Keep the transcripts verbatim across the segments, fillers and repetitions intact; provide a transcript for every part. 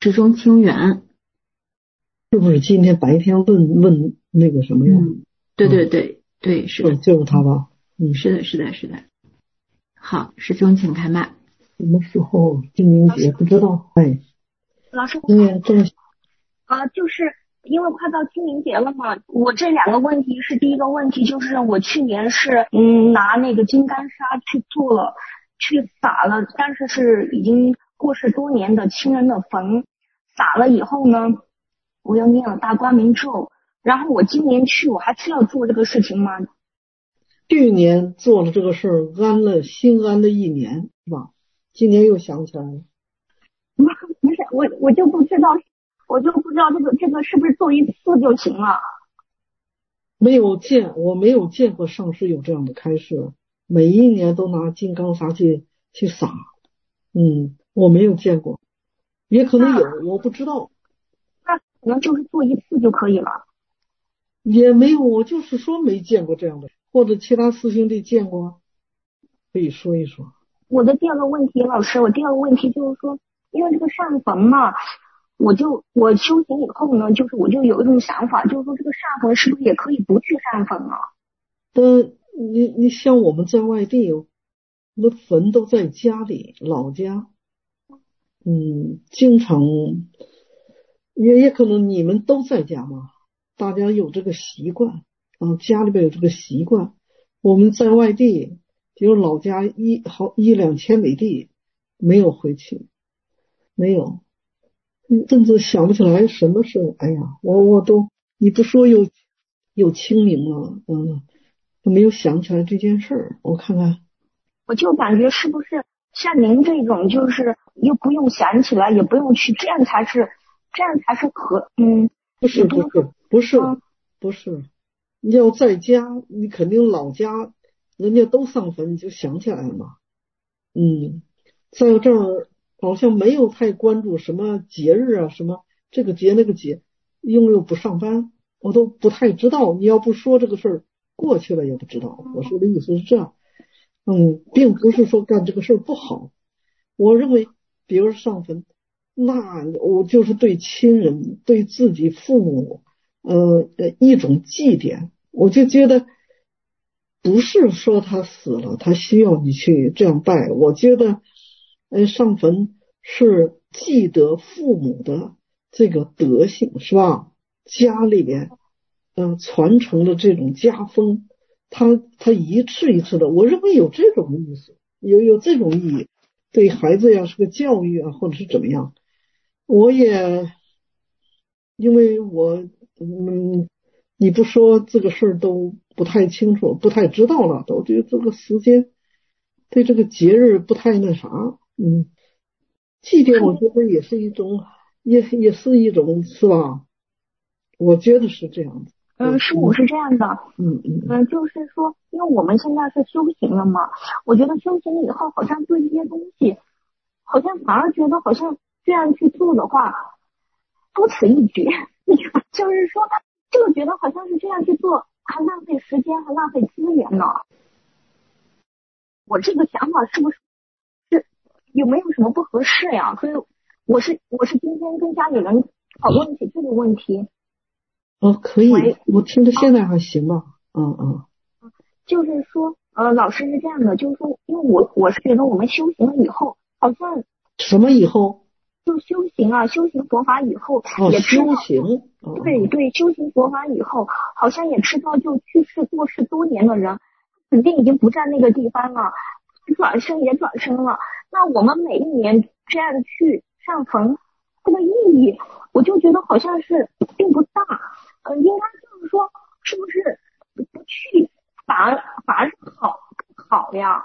池中清源。 是不是今天白天问问那个什么呀？ 嗯，对对对、嗯、对，是的， 就是他吧？嗯， 是的，是的，是的。好，师兄请开麦。 什么时候清明节不知道？哎， 老师， 今年正呃，就是因为快到清明节了嘛，我这两个问题是第一个问题，就是我去年是嗯拿那个金刚砂去做了，去撒了，但是是已经过世多年的亲人的坟，撒了以后呢，我又念了大光明咒，然后我今年去，我还需要做这个事情吗？ 去年做了这个事儿，安了心安了一年，是吧？今年又想起来了。 不是，我我就不知道，我就不知道这个这个是不是做一次就行了？ 没有见，我没有见过上师有这样的开示，每一年都拿金刚砂去去撒，嗯，我没有见过，也可能有，我不知道。 那可能就是做一次就可以了。 也没有，我就是说没见过这样的，或者其他师兄弟见过，可以说一说。 我的第二个问题，老师，我第二个问题就是说，因为这个上坟嘛，我就我修行以后呢，就是我就有一种想法，就是说这个上坟是不是也可以不去上坟啊？ 但你你像我们在外地，那坟都在家里，老家，嗯，经常也也可能你们都在家嘛，大家有这个习惯，啊，家里边有这个习惯。我们在外地，比如老家一好一两千里地，没有回去，没有，甚至想不起来什么时候。哎呀，我我都你不说有有清明了，嗯，都没有想起来这件事儿。我看看， 我就感觉是不是像您这种，就是又不用想起来，也不用去，这样才是这样才是可嗯， 不是不是不是、 嗯、 不是，你要在家，你肯定老家人家都上坟，你就想起来了嘛。嗯，在这儿好像没有太关注什么节日啊，什么这个节那个节，因为我不上班，我都不太知道。你要不说这个事儿，过去了也不知道。我说的意思是这样，嗯，并不是说干这个事儿不好。我认为，比如上坟，那我就是对亲人、对自己父母，呃呃一种祭奠。我就觉得，不是说他死了，他需要你去这样拜。我觉得，呃，上坟是记得父母的这个德行，是吧？家里边，嗯、呃，传承的这种家风，他他一次一次的，我认为有这种意思，有有这种意义。对孩子呀是个教育啊，或者是怎么样。我也因为我嗯，你不说这个事儿都不太清楚，不太知道了，都对这个时间，对这个节日不太那啥，嗯，祭奠我觉得也是一种，也也是一种，是吧？我觉得是这样子。 嗯，师母是这样的， 嗯嗯嗯，就是说，因为我们现在是修行了嘛，我觉得修行以后好像对这些东西，好像反而觉得好像这样去做的话，多此一举。就是说，就觉得好像是这样去做，还浪费时间，还浪费资源呢。我这个想法是不是是有没有什么不合适呀？所以我是我是今天跟家里人讨论起这个问题。 哦，可以，我听着现在还行吧。嗯嗯。 就是说，呃，老师是这样的，就是说，因为我我是觉得我们修行了以后，好像什么以后？ 就修行啊，修行佛法以后， 哦， 也知道修行。哦、 对对，修行佛法以后，好像也知道，就去世过世多年的人，肯定已经不在那个地方了，转生也转生了。那我们每一年这样去上坟，这个意义，我就觉得好像是并不大。呃，应该就是说，是不是不去反而反而是好好呀？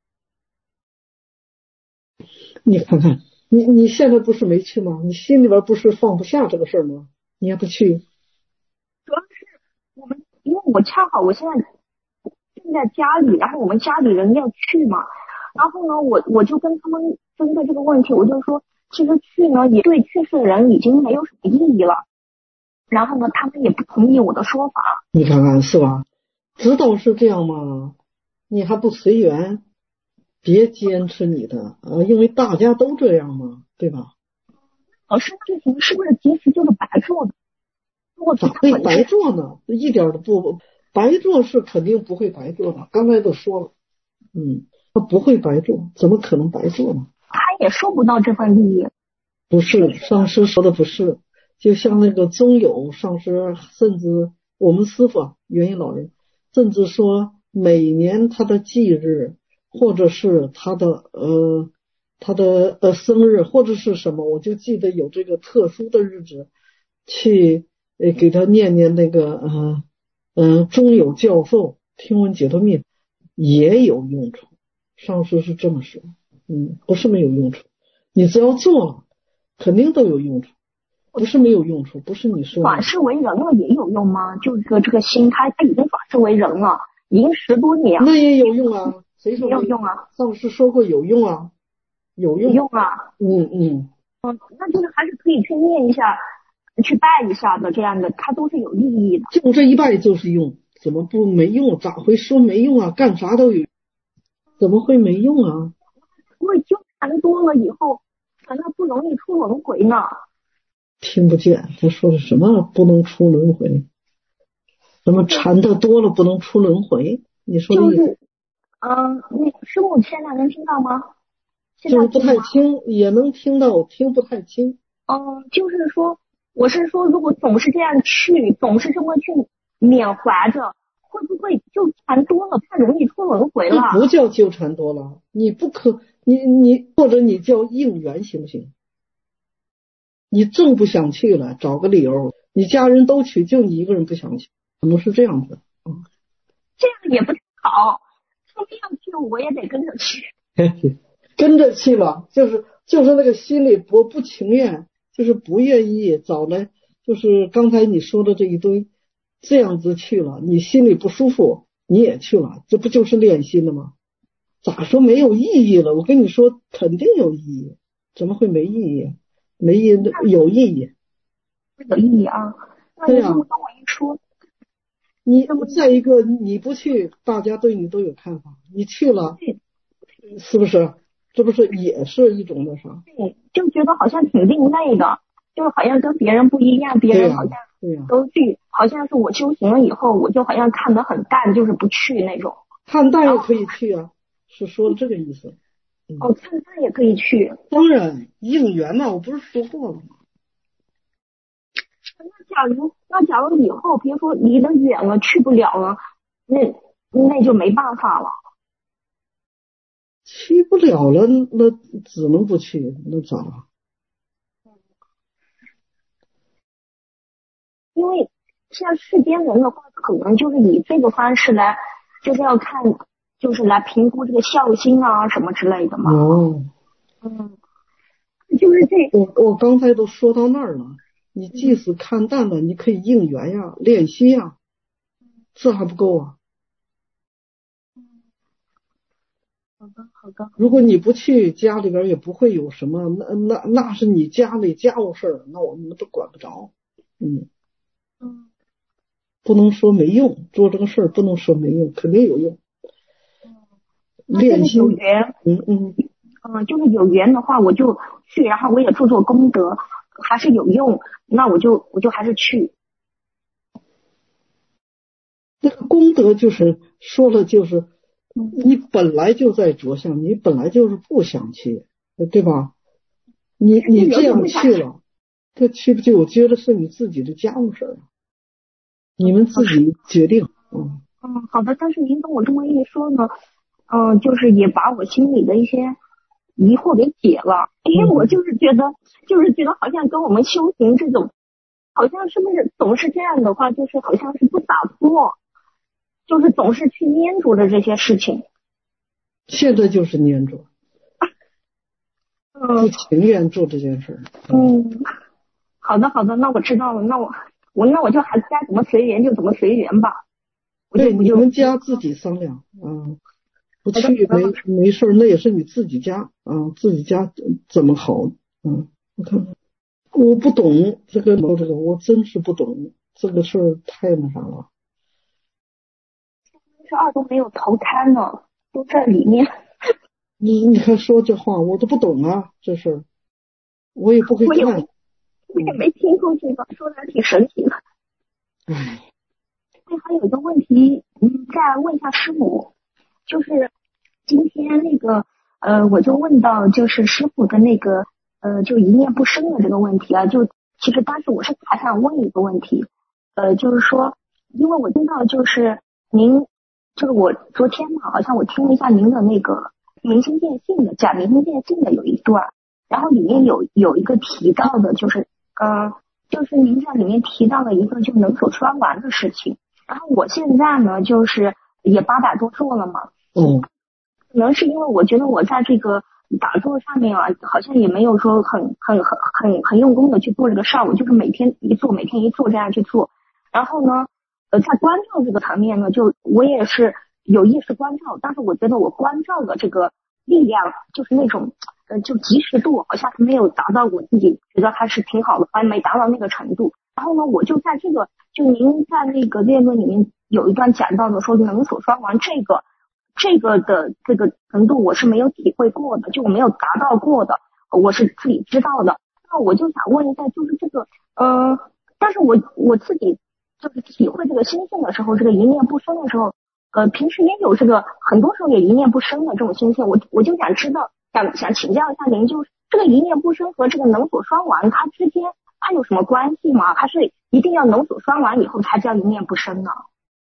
你看看，你你现在不是没去吗？你心里边不是放不下这个事儿吗？你还不去？ 主要是我们，因为我恰好我现在正在家里，然后我们家里人要去嘛，然后呢，我我就跟他们针对这个问题，我就说，其实去呢也对去世的人已经没有什么意义了。然后呢，他们也不同意我的说法。 你看看是吧？知道是这样吗？你还不随缘？别坚持你的啊，因为大家都这样嘛，对吧？ 老师这行是不是其实就是白做的？ 咋会白做呢？一点都不白做，是肯定不会白做的。刚才都说了，嗯，他不会白做，怎么可能白做呢？ 他也收不到这份利益。 不是，上师说的不是，就像那个宗友上师，甚至我们师父元婴老人，甚至说每年他的忌日，或者是他的呃他的呃生日，或者是什么，我就记得有这个特殊的日子，去呃给他念念那个呃呃中有教授听闻解脱密，也有用处。上师是这么说，嗯，不是没有用处，你只要做了，肯定都有用处，不是没有用处，不是你说的。 转世为人了也有用吗？就是这个这个心，他他已经转世为人了，已经十多年。 那也有用啊，谁说没有用啊？ 上师说过有用啊，有用。 有用啊。 嗯嗯。 嗯，那就是还是可以去念一下，去拜一下的，这样的，它都是有意义的。 就这一拜就是用，怎么不没用？咋会说没用啊？干啥都有，怎么会没用啊？ 因为纠缠多了以后，反正不容易出轮回呢。 听不见，他说的什么不能出轮回？什么缠得多了不能出轮回？你说的意思？ 就是，嗯、呃，那师母现在能听到吗？ 就是不太清，也能听到，听不太清。 嗯、呃，就是说，我是说，如果总是这样去，总是这么去缅怀着，会不会纠缠多了，太容易出轮回了？ 不叫纠缠多了，你不可，你你或者你叫应缘行不行？你正不想去了，找个理由，你家人都去，就你一个人不想去，可能是这样子。嗯， 这样也不太好，他们要去，我也得跟着去。 跟着去了，就是就是那个心里不不情愿，就是不愿意找来，就是刚才你说的这一堆，这样子去了，你心里不舒服，你也去了，这不就是练心的吗？咋说没有意义了？我跟你说，肯定有意义，怎么会没意义？没意义，有意义， 有意义啊！那你这么跟我一说， 你再一个，你不去，大家对你都有看法；你去了，是不是？这不是也是一种那啥？ 对，就觉得好像挺另类的，就是好像跟别人不一样，别人好像都去，啊啊、好像是我修行了以后，我就好像看得很淡，就是不去那种。 看淡也可以去啊，是说这个意思。 嗯、哦，看淡也可以去。 当然，应缘嘛，我不是说过了吗？ 那假如那假如以后别说离得远了，去不了了，那那就没办法了。 去不了了，那只能不去，那咋了？ 因为像世间人的话，可能就是以这个方式来，就是要看，就是来评估这个孝心啊什么之类的嘛。 哦， 嗯，就是这。 我我刚才都说到那儿了，你即使看淡了，你可以应缘呀，练习呀，这还不够啊？ 好的，好的。 如果你不去，家里边也不会有什么，那那那是你家里家务事儿，那我们都管不着。嗯嗯， 不能说没用，做这个事儿不能说没用，肯定有用。 嗯，练习有缘， 嗯嗯嗯，就是有缘的话，我就去，然后我也做做功德，还是有用，那我就我就还是去。 那个功德就是说了就是。你本来就在着相，你本来就是不想去，对吧？你你这样去了，这去不去？我觉得是你自己的家务事儿，你们自己决定。嗯嗯，好的。但是您跟我这么一说呢，嗯、呃，就是也把我心里的一些疑惑给解了，因为我就是觉得，就是觉得好像跟我们修行这种，好像是不是总是这样的话，就是好像是不洒脱。就是总是去粘着的这些事情， 现在就是粘着， 嗯， 不情愿做这件事。 嗯，好的好的，那我知道了，那我我那我就还是该怎么随缘就怎么随缘吧。 对，你们家自己商量，嗯，不去没没事，那也是你自己家，啊，自己家怎么好，嗯，我看我不懂这个这个，我真是不懂这个事儿，太那啥了。 这二都没有投胎呢，都在里面。 你你还说这话，我都不懂啊，这事儿我也不会看。 我也没听过这个，说的还挺神奇的。 唉， 对，还有一个问题，嗯，再问一下师母，就是今天那个呃，我就问到就是师傅的那个呃，就一念不生的这个问题啊，就其实当时我是还想问一个问题，呃，就是说，因为我听到就是您，就是我昨天嘛，好像我听了一下您的那个明心见性的讲明心见性的有一段，然后里面有有一个提到的，就是呃，就是您在里面提到了一个就能手穿丸的事情。然后我现在呢，就是也八百多做了嘛， 嗯， 可能是因为我觉得我在这个打坐上面啊，好像也没有说很很很很很用功的去做这个事儿，我就是每天一做，每天一做这样去做。然后呢，呃，在关照这个层面呢，就我也是有意识关照，但是我觉得我关照的这个力量，就是那种呃，就及时度好像没有达到我自己觉得还是挺好的，还没达到那个程度。然后呢，我就在这个，就您在那个辩论里面有一段讲到的说能所双丸这个这个的这个程度，我是没有体会过的，就我没有达到过的，我是自己知道的。那我就想问一下，就是这个，呃，但是我我自己就是体会这个心性的时候，这个一念不生的时候，呃，平时也有这个，很多时候也一念不生的这种心性，我我就想知道，想想请教一下您，就是这个一念不生和这个能所双丸，它之间它有什么关系吗？还是一定要能所双丸以后才叫一念不生呢？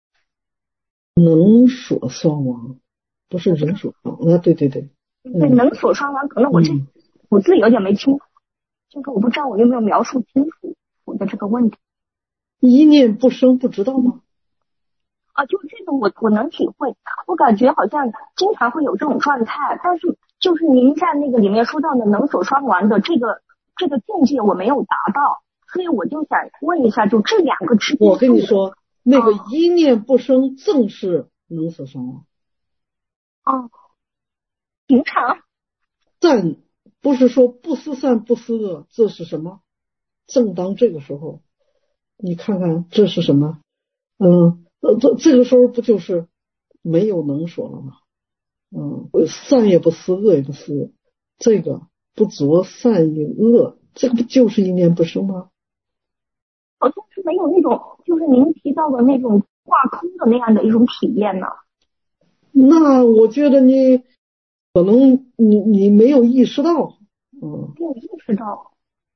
能所双亡，不是人所双啊，对对对， 对，能所双丸，可能我这嗯我自己有点没清楚，就是我不知道我有没有描述清楚我的这个问题一念不生不知道吗？ 啊，就这个我我能体会，我感觉好像经常会有这种状态，但是就是您在那个里面说到的能所双丸的这个这个境界我没有达到，所以我就想问一下，就这两个之间， 我跟你说，那个一念不生正是能所双亡。 哦，平常善不是说不思善不思恶，这是什么？正当这个时候，你看看这是什么？嗯，呃，这这个时候不就是没有能所了吗？嗯，善也不思，恶也不思，这个不着善与恶，这个不就是一念不生吗？ 好像是没有那种就是您提到的那种挂空的那样的一种体验呢。 那我觉得你可能你你没有意识到，嗯， 没有意识到。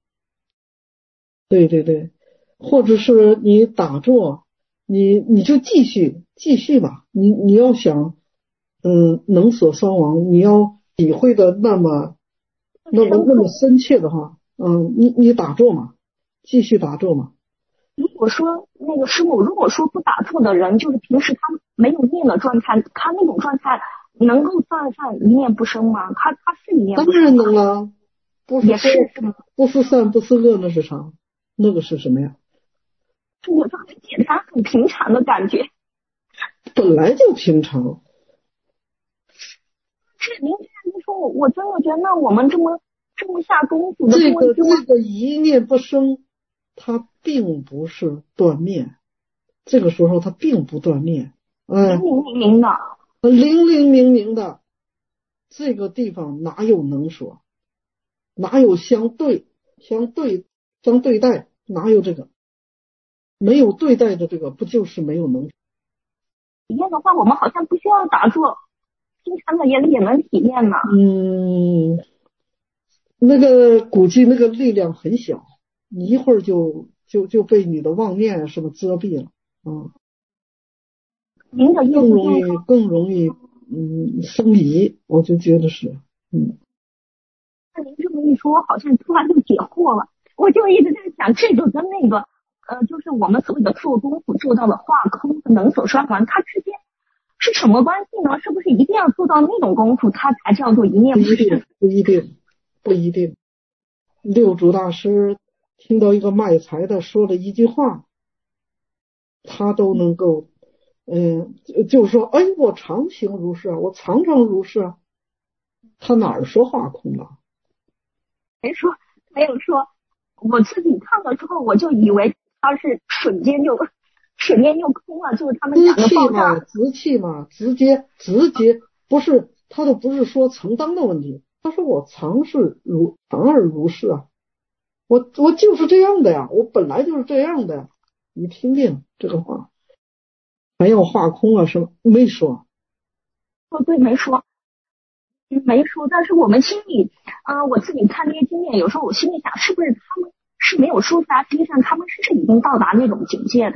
对对对，或者是你打坐，你你就继续继续吧，你你要想，嗯，能所双亡，你要体会的那么那么那么深切的话，嗯，你你打坐嘛，继续打坐嘛。 如果说那个师母，如果说不打坐的人，就是平时他没有念的状态，他那种状态能够算上一念不生吗？他他是一念不生吗？ 当然能了，不是也是是吗？ 不是善不是恶，那是啥？那个是什么呀？ 我就很简单很平常的感觉。 本来就平常。 是您这样一说，我我真的觉得，那我们这么这么下功夫的这个问题， 这个一念不生，它并不是断灭，这个时候它并不断灭，哎， 明明明明的， 零零明明的，这个地方哪有能所，哪有相对相对相对待，哪有这个？没有对待的这个，不就是没有能所？ 体验的话，我们好像不需要打坐，平常的也也能体验呢。 嗯，那个估计那个力量很小，你一会儿就就就被你的妄念什么遮蔽了，嗯。 您的意思更容易就是说， 更容易嗯生疑，我就觉得是嗯。 那您这么一说，好像突然就解惑了。我就一直在想，这个跟那个呃，就是我们所谓的做功夫做到了化空和能所双丸，它之间是什么关系呢？是不是一定要做到那种功夫，它才叫做一念不生？ 不一定，不一定。六祖大师听到一个卖财的说了一句话，他都能够，嗯、呃，就是说，哎，我常行如是啊，我常常如是啊。他哪儿说化空了？ 没说，没有说。我自己看了之后，我就以为它是瞬间就瞬间就空了，就是他们讲的爆炸。 直气嘛，直接直接不是，他都不是说承当的问题，他说我常是如常而如是啊。 我我就是这样的呀，我本来就是这样的呀。你听听这个话，还要化空啊什么？没说。 哦，对，没说，没说。但是我们心里，啊、呃，我自己看这些经验，有时候我心里想，是不是他们是没有说出来，实际上他们是已经到达那种境界的。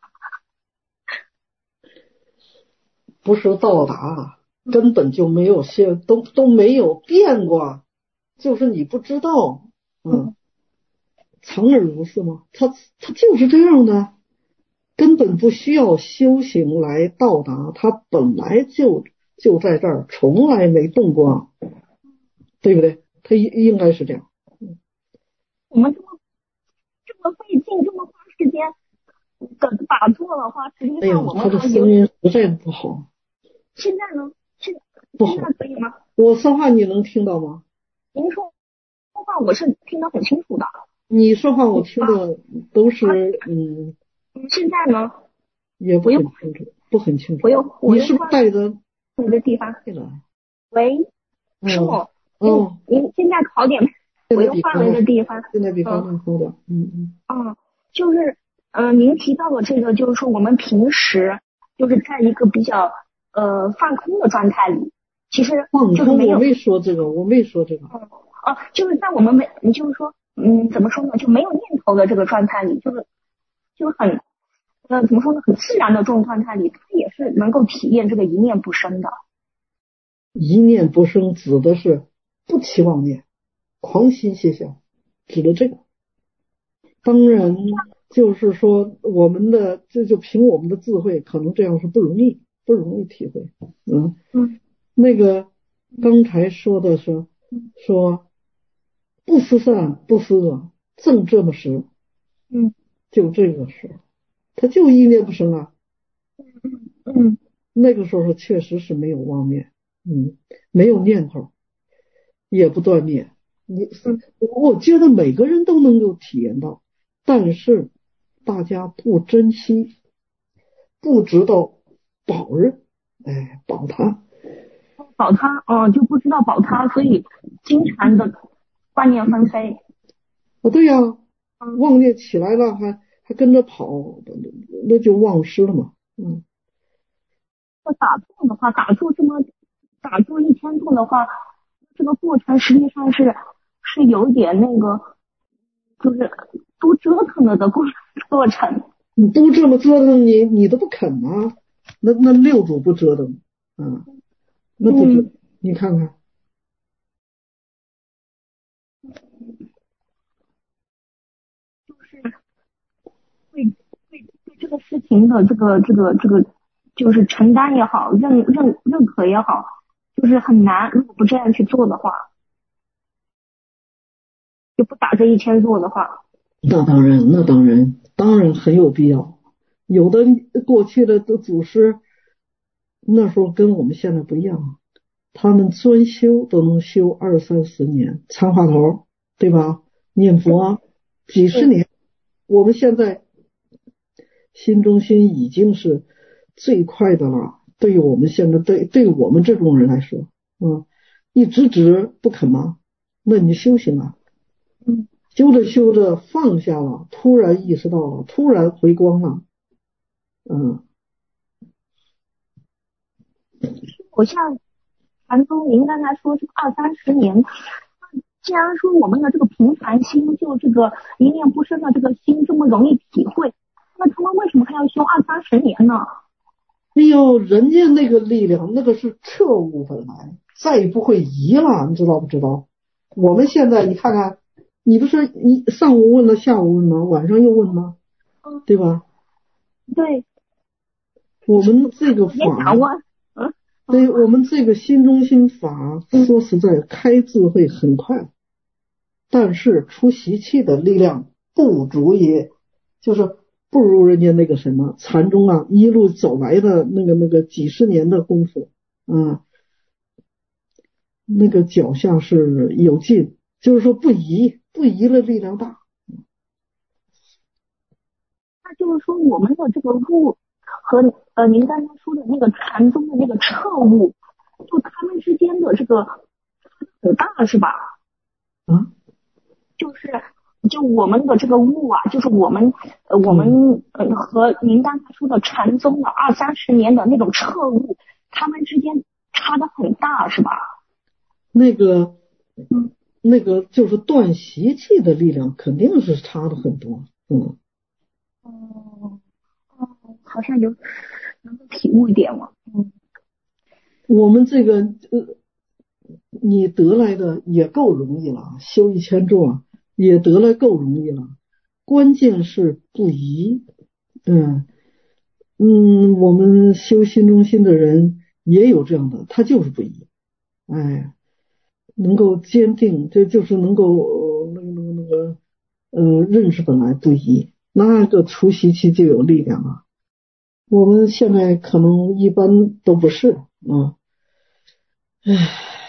不是到达，根本就没有现，都都没有变过，就是你不知道，嗯，藏而如是吗？他他就是这样的，根本不需要修行来到达，他本来就就在这儿，从来没动过，对不对？他应应该是这样。 我们这么这么费劲，这么花时间的打坐的话，实际哎呀， 上我们他的声音实在不好。 现在呢？现不好， 现在可以吗？我说话你能听到吗？ 您说说话我是听得很清楚的。 你说话我听的都是、啊、嗯。 现在呢？ 也不很清楚，不很清楚。 我又我你是不是带着你的地方？喂，师傅， 哦， 您现在好点没？我又换了一个地方。 现在比刚才好点。嗯嗯。 嗯，就是嗯、呃，您提到的这个，就是说我们平时就是在一个比较呃放空的状态里，其实就是没有。 我没说这个，我没说这个。 嗯哦，就是在我们没，就是说，嗯，怎么说呢，就没有念头的这个状态里，就是就是很。呃，怎么说呢？很自然的这种状态里，它也是能够体验这个一念不生的。 一念不生指的是不起妄念，狂心歇想，指的这个。当然，就是说我们的这就凭我们的智慧，可能这样是不容易，不容易体会。嗯嗯， 那个刚才说的是说不思善，不思恶，正这么时， 嗯， 就这个时候。他就一念不生啊， 嗯嗯， 那个时候确实是没有妄念，嗯，没有念头，也不断念。你，我觉得每个人都能够体验到，但是大家不珍惜，不知道保人，哎，保他， 保他，嗯，就不知道保他，所以经常的观念纷飞。 啊，对呀、啊，妄念起来了还。还跟着跑，那就忘失了嘛。嗯， 那打坐的话，打坐这么打坐一天坐的话，这个过程实际上是是有点那个，就是多折腾了的过过程。 你都这么折腾你，你都不肯啊？那那六祖不折腾啊？那不折、嗯，你看看。 就是对对对这个事情的这个这个这个，就是承担也好，认认认可也好，就是很难。如果不这样去做的话，就不打这一天做的话， 那当然，那当然，当然很有必要。有的过去的的祖师，那时候跟我们现在不一样，他们专修都能修二三十年，参话头，对吧？念佛几十年。我们现在新中心已经是最快的了，对于我们现在对对我们这种人来说，嗯，一直直不肯吗？那你修行啊， 嗯， 修着修着放下了，突然意识到了，突然回光了，嗯。 我像禅宗，您刚才说这个二三十年，既然说我们的这个平凡心，就这个一念不生的这个心这么容易体会，那他们为什么还要修二三十年呢？ 哎呦，人家那个力量，那个是彻悟本来，再也不会移了，你知道不知道？我们现在你看看，你不是你上午问了，下午问吗？晚上又问吗？对吧？ 对。 我们这个法， 嗯， 对，我们这个心中心法，说实在，开智慧很快，但是出习气的力量不足以，就是不如人家那个什么禅宗啊，一路走来的那个那个几十年的功夫，嗯，那个脚下是有劲，就是说不移，不移了力量大。 那就是说我们的这个悟和呃您刚才说的那个禅宗的那个彻悟，就他们之间的这个很大是吧？ 啊， 就是就我们的这个悟啊，就是我们呃我们呃和您刚才说的禅宗的二三十年的那种彻悟，他们之间差得很大，是吧？ 那个， 嗯， 那个就是断习气的力量肯定是差的很多。嗯， 哦，哦，好像有能够体悟一点了。嗯， 我们这个呃，你得来的也够容易了，修一千咒也得来够容易了，关键是不疑。嗯嗯，我们修心中心的人也有这样的，他就是不疑。哎，能够坚定，这就是能够呃那个那个那个呃认识本来不疑，那个除习气就有力量啊。我们现在可能一般都不是啊。唉，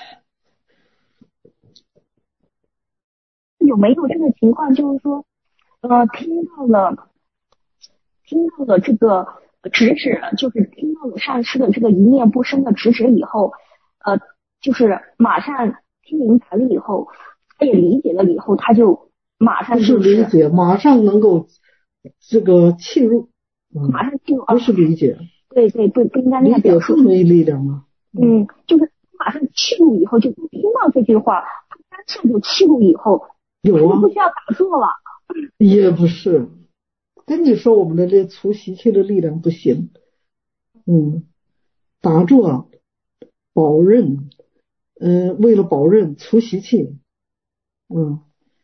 有没有这个情况，就是说，呃，听到了听到了这个直指，就是听到了上师的这个一念不生的直指以后，呃，就是马上听明白了以后，他也理解了以后，他就马上不就是是理解，马上能够这个契入，嗯， 马上就不是理解， 对对对，不应该那理解样表述。 更没力量了。 嗯，就是马上契入以后，就听到这句话，他当下就契入以后，他有啊， 就不需要打坐了。 也不是。跟你说，我们的这除习气的力量不行。嗯，打坐保任，嗯、呃，为了保任除习气。嗯，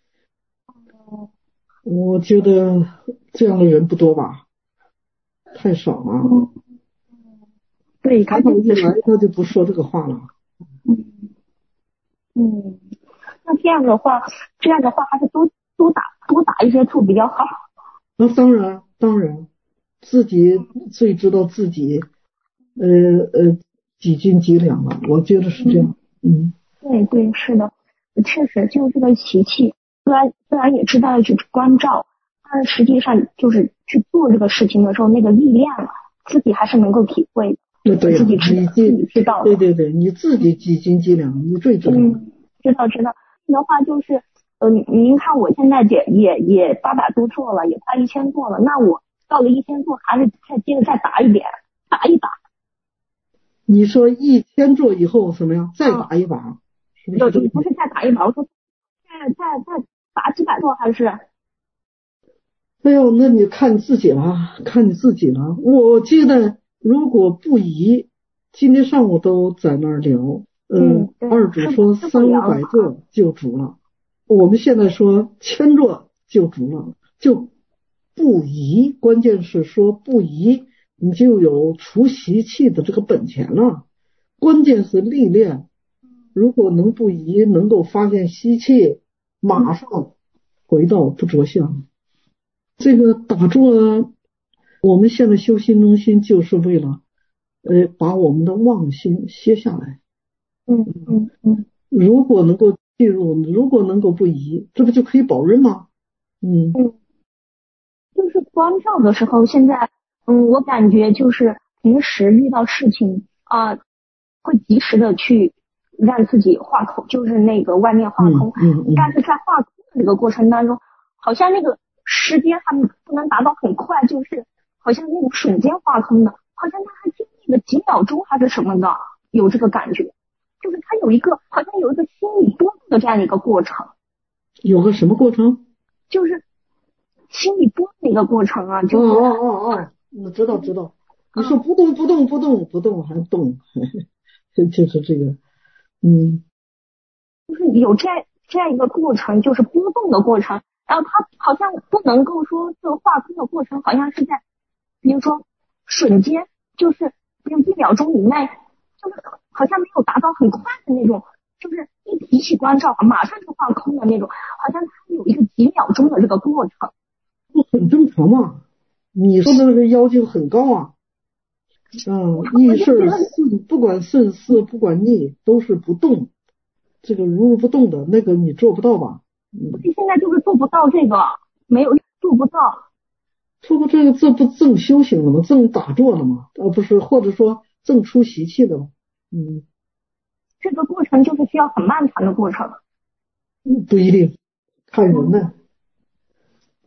我觉得这样的人不多吧，太少了。 嗯，对， 他刚才一来就是， 他就不说这个话了。 嗯嗯，那这样的话，这样的话还是多多打多打一些坐比较好。 那当然，当然，自己最知道自己，呃呃，几斤几两了。我觉得是这样。嗯， 对对，是的，确实就这个习气，虽然虽然也知道要去关照，但是实际上就是去做这个事情的时候，那个力量啊，自己还是能够体会的， 那对了， 自己知你自己知道的。 对对对，你自己几斤几两，你最知道。 嗯，知道知道。的话就是，呃，您看我现在也也也八百多做了，也快一千做了，那我到了一千做，还是再接着再打一点，打一打。 你说一千做以后怎么样？再嗯， 打一把，是不有是这个意思？ 不是再打一把，我说再再再打几百做还是？ 哎呦，那你看你自己了，看你自己了。我记得如果不宜，今天上午都在那儿聊，呃， 嗯，对， 二主是说三五是不聊了。 百座就足了，我们现在说千座就足了，就不宜。关键是说不宜，你就有除习气的这个本钱了。关键是历练，如果能不宜，能够发现习气，马上回到不着相。这个打坐，我们现在修心中心就是为了，呃，把我们的妄心歇下来。 嗯嗯嗯如果能够进入，如果能够不移，这不就可以保任吗？嗯嗯，就是关照的时候，现在嗯，我感觉就是平时遇到事情啊、会及时的去让自己化空，就是那个外面化嗯空。 嗯嗯， 但是在化空的这个过程当中，好像那个时间还不能达到很快，就是好像那种瞬间化空的，好像他还经历了几秒钟还是什么的，有这个感觉，就是他有一个好像有一个心理波动的这样一个过程， 有个什么过程？ 就是心理波动的一个过程啊， 哦就是哦哦哦，我知道知道。你说嗯， 不动不动不动不动还动，就是这个。嗯就是有这样这样一个过程，就是波动的过程。然后它好像不能够说这个化空的过程，好像是在，比如说瞬间，就是比如一秒钟以内，就是好像没有达到很快的那种，就是一提起关照马上就化空的那种，好像它有一个几秒钟的这个过程。 不很正常嘛。你说的那个要求很高啊。嗯，逆事顺，不管顺思，不管逆，都是不动。这个如如不动的那个你做不到吧？嗯， 现在就是做不到这个，没有做不到。 做不这个这不正修行了吗？正打坐了吗？而不是或者说正出习气的吗？嗯， 这个过程就是需要很漫长的过程。 不一定，看人呢。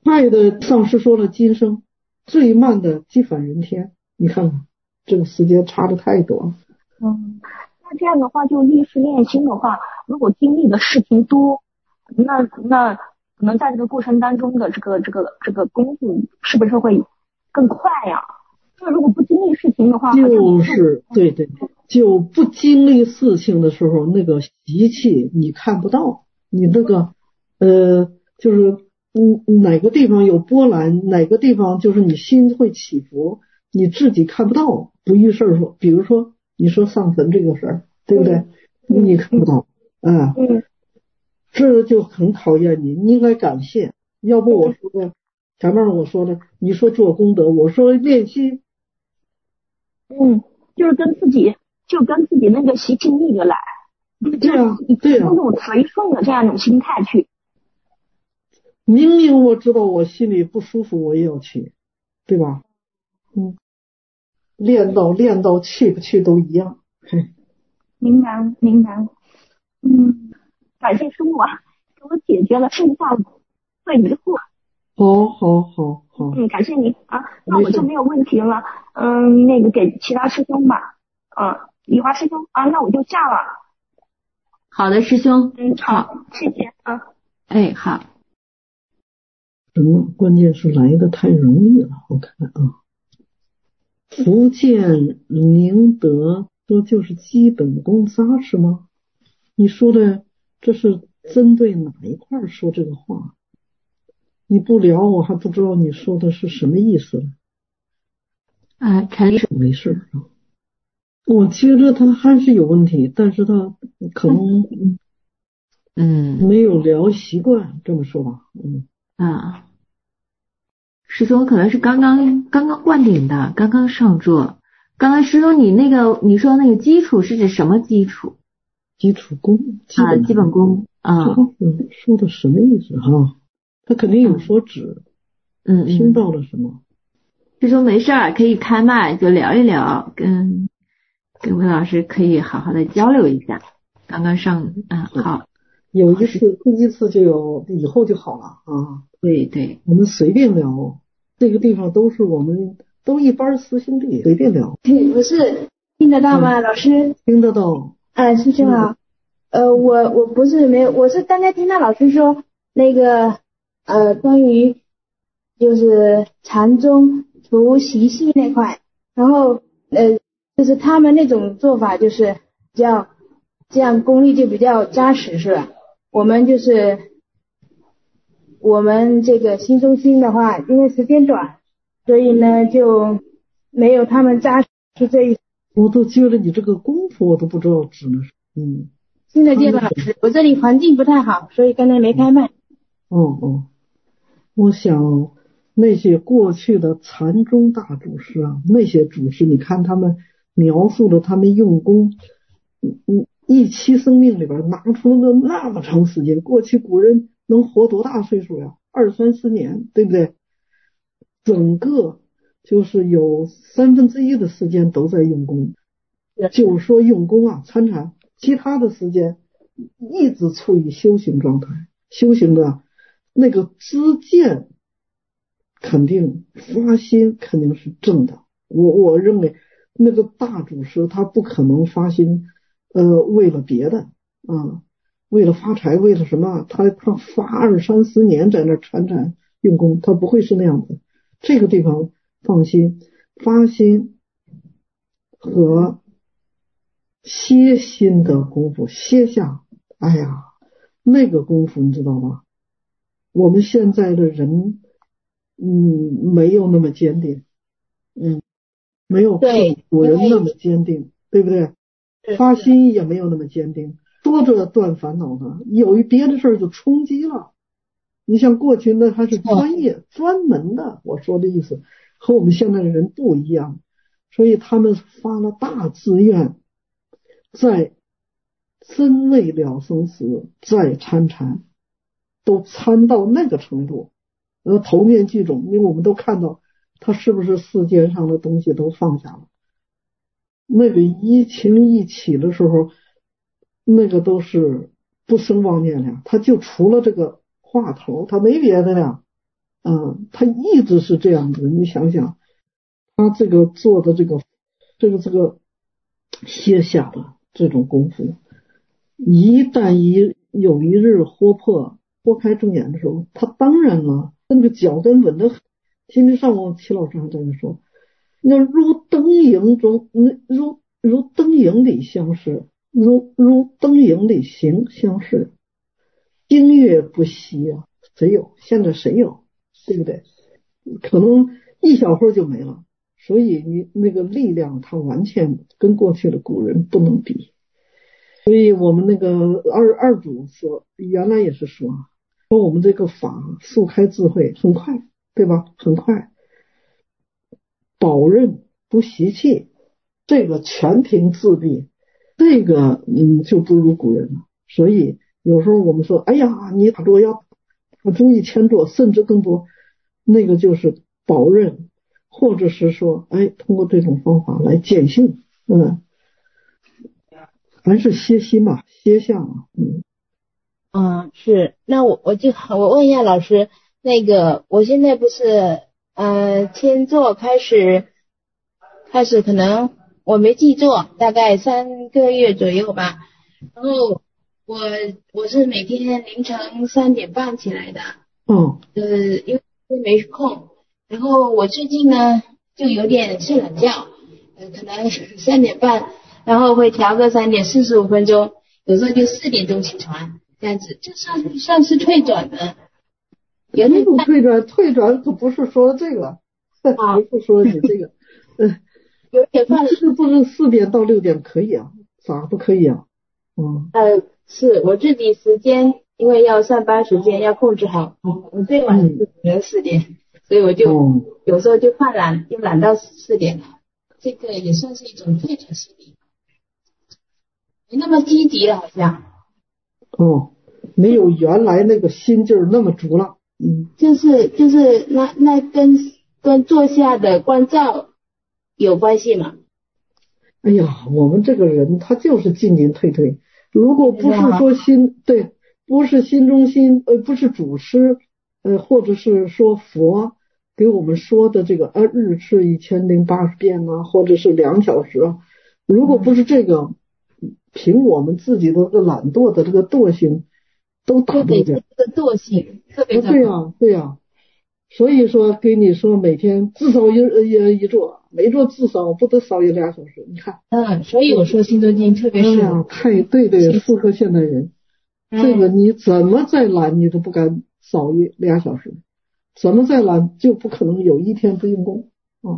快的上师说了今生，最慢的即返人天。你看看这个时间差的太多了。 嗯，那这样的话，就历世练心的话，如果经历的事情多，那那可能在这个过程当中的这个这个这个功夫是不是会更快呀？那如果不经历事情的话， 就是对对，就不经历事情的时候，那个习气你看不到，你那个呃，就是嗯哪个地方有波澜，哪个地方就是你心会起伏，你自己看不到，不遇事儿说，比如说你说上坟这个事儿，对不对？ 嗯、 你看不到，啊， 嗯， 这就很考验你，你应该感谢。要不我说的前面我说的，你说做功德，我说练心。 嗯，就是跟自己，就跟自己那个习气逆着来， 对啊，对啊， 那种随顺的这样一种心态去。 明明我知道我心里不舒服，我也要去，对吧？嗯，练到练到去不去都一样。嘿， 明白明白。嗯，感谢师父啊，给我解决了剩下的疑惑。 好，好，好，好。 嗯，感谢您啊，那我就没有问题了。嗯，那个给其他师兄吧。嗯，李华师兄啊，那我就下了。 好的，师兄。 嗯，好，谢谢啊。 哎，好。 什么？关键是来的太容易了，我看啊。福建宁德说就是基本功扎实吗？你说的这是针对哪一块说这个话？你不聊我还不知道你说的是什么意思了。 啊，陈律师没事啊。我觉得他还是有问题，但是他可能嗯没有聊习惯，这么说吧。嗯啊，师兄可能是刚刚刚刚灌顶的，刚刚上座。刚才师兄你那个你说那个基础是指什么基础？ 基础功基本啊，基本功啊。 嗯，说的什么意思哈？他肯定有所指。 嗯， 听到了什么？ 师兄没事儿，可以开麦就聊一聊，跟跟魏老师可以好好的交流一下。刚刚上啊，好， 有一次第一次就有，以后就好了啊。 对对， 我们随便聊，这个地方都是我们都一般师兄弟，随便聊。 不是听得到吗， 嗯、 老师？ 听得到。 啊，师兄好。呃，我我不是没有，我是刚才听到老师说那个呃关于就是禅宗除习气那块，然后呃就是他们那种做法就是比较这样功力就比较扎实是吧？我们就是我们这个新中心的话，因为时间短，所以呢就没有他们扎实这一。 我都觉得你这个功夫我都不知道指的是，嗯。 听得见吗，老师？我这里环境不太好，所以刚才没开麦。 哦哦，我想那些过去的禅宗大祖师啊，那些祖师，你看他们描述的他们用功，嗯嗯，一期生命里边拿出了那么长时间。过去古人能活多大岁数呀？二三十年，对不对？整个就是有三分之一的时间都在用功，就是说用功啊，参禅，其他的时间一直处于修行状态。修行的那个知见肯定发心肯定是正的，我我认为那个大祖师他不可能发心呃为了别的啊，为了发财，为了什么，他他发二三十年在那参禅用功，他不会是那样子。这个地方放心，发心和歇心的功夫，歇下，哎呀，那个功夫你知道吗？我们现在的人，嗯，没有那么坚定，嗯，没有古人那么坚定，对不对？发心也没有那么坚定，说着断烦恼呢，有一别的事儿就冲击了。你像过去那还是专业专门的，我说的意思和我们现在的人不一样，所以他们发了大志愿，在真为了生死再参禅，都参到那个程度，呃，头面具种，因为我们都看到他是不是世间上的东西都放下了。那个疫情一起的时候，那个都是不生妄念了，他就除了这个话头，他没别的了， 嗯，他一直是这样子。你想想，他这个做的这个这个这个歇下的这种功夫，一旦一有一日豁破豁开睁眼的时候，他当然了，那个脚跟稳得很。今天上午齐老师还在那说，那如灯影中，如如灯影里相识，如如灯影里形相识，星月不息啊，谁有？现在谁有？对不对？可能一小会儿就没了。所以你那个力量，它完全跟过去的古人不能比。所以我们那个二二祖说，原来也是说，说我们这个法速开智慧很快，对吧？很快，保任不习气，这个全凭自闭，这个嗯就不如古人了。所以有时候我们说，哎呀，你打坐要打足一千坐，甚至更多，那个就是保任，或者是说，哎，通过这种方法来减性，嗯，凡是歇心嘛，歇相嘛，嗯。 嗯，是。那我我就我问一下老师，那个我现在不是呃千坐开始开始，可能我没记错，大概三个月左右吧。然后我我是每天凌晨三点半起来的， 嗯， 呃，因为没空。然后我最近呢就有点睡懒觉，呃，可能三点半，然后会调个三点四十五分钟，有时候就四点钟起床。这样子，这算算是退转的，有点退转，退转可不是说这个， 啊， 不是说你这个，嗯， 有点犯。 是不是四点到六点可以啊？咋不可以啊？嗯， 呃，是我自己时间，因为要上班时间要控制好，我最晚是可能四点，嗯、所以我就、嗯、有时候就犯懒，就懒到四点了。这个也算是一种退转心理，没那么积极了，好像。 哦，没有原来那个心劲儿那么足了。嗯， 就是就是那那跟跟坐下的关照有关系吗？ 哎呀，我们这个人他就是进进退退，如果不是说心对，不是心中心，呃，不是祖师，呃，或者是说佛给我们说的这个呃日吃一千零八十遍啊，或者是两小时啊，如果不是这个。凭我们自己的这个懒惰的这个惰性，都达不到这个惰性特别对呀、啊，对呀、啊。所以说，给你说每天至少一一一坐，每坐至少不得少于俩小时。你看， 嗯，所以我说心中经特别适合、 嗯，太对对，适合现代人。嗯、这个你怎么再懒，你都不敢少于俩小时，怎么再懒就不可能有一天不用功啊。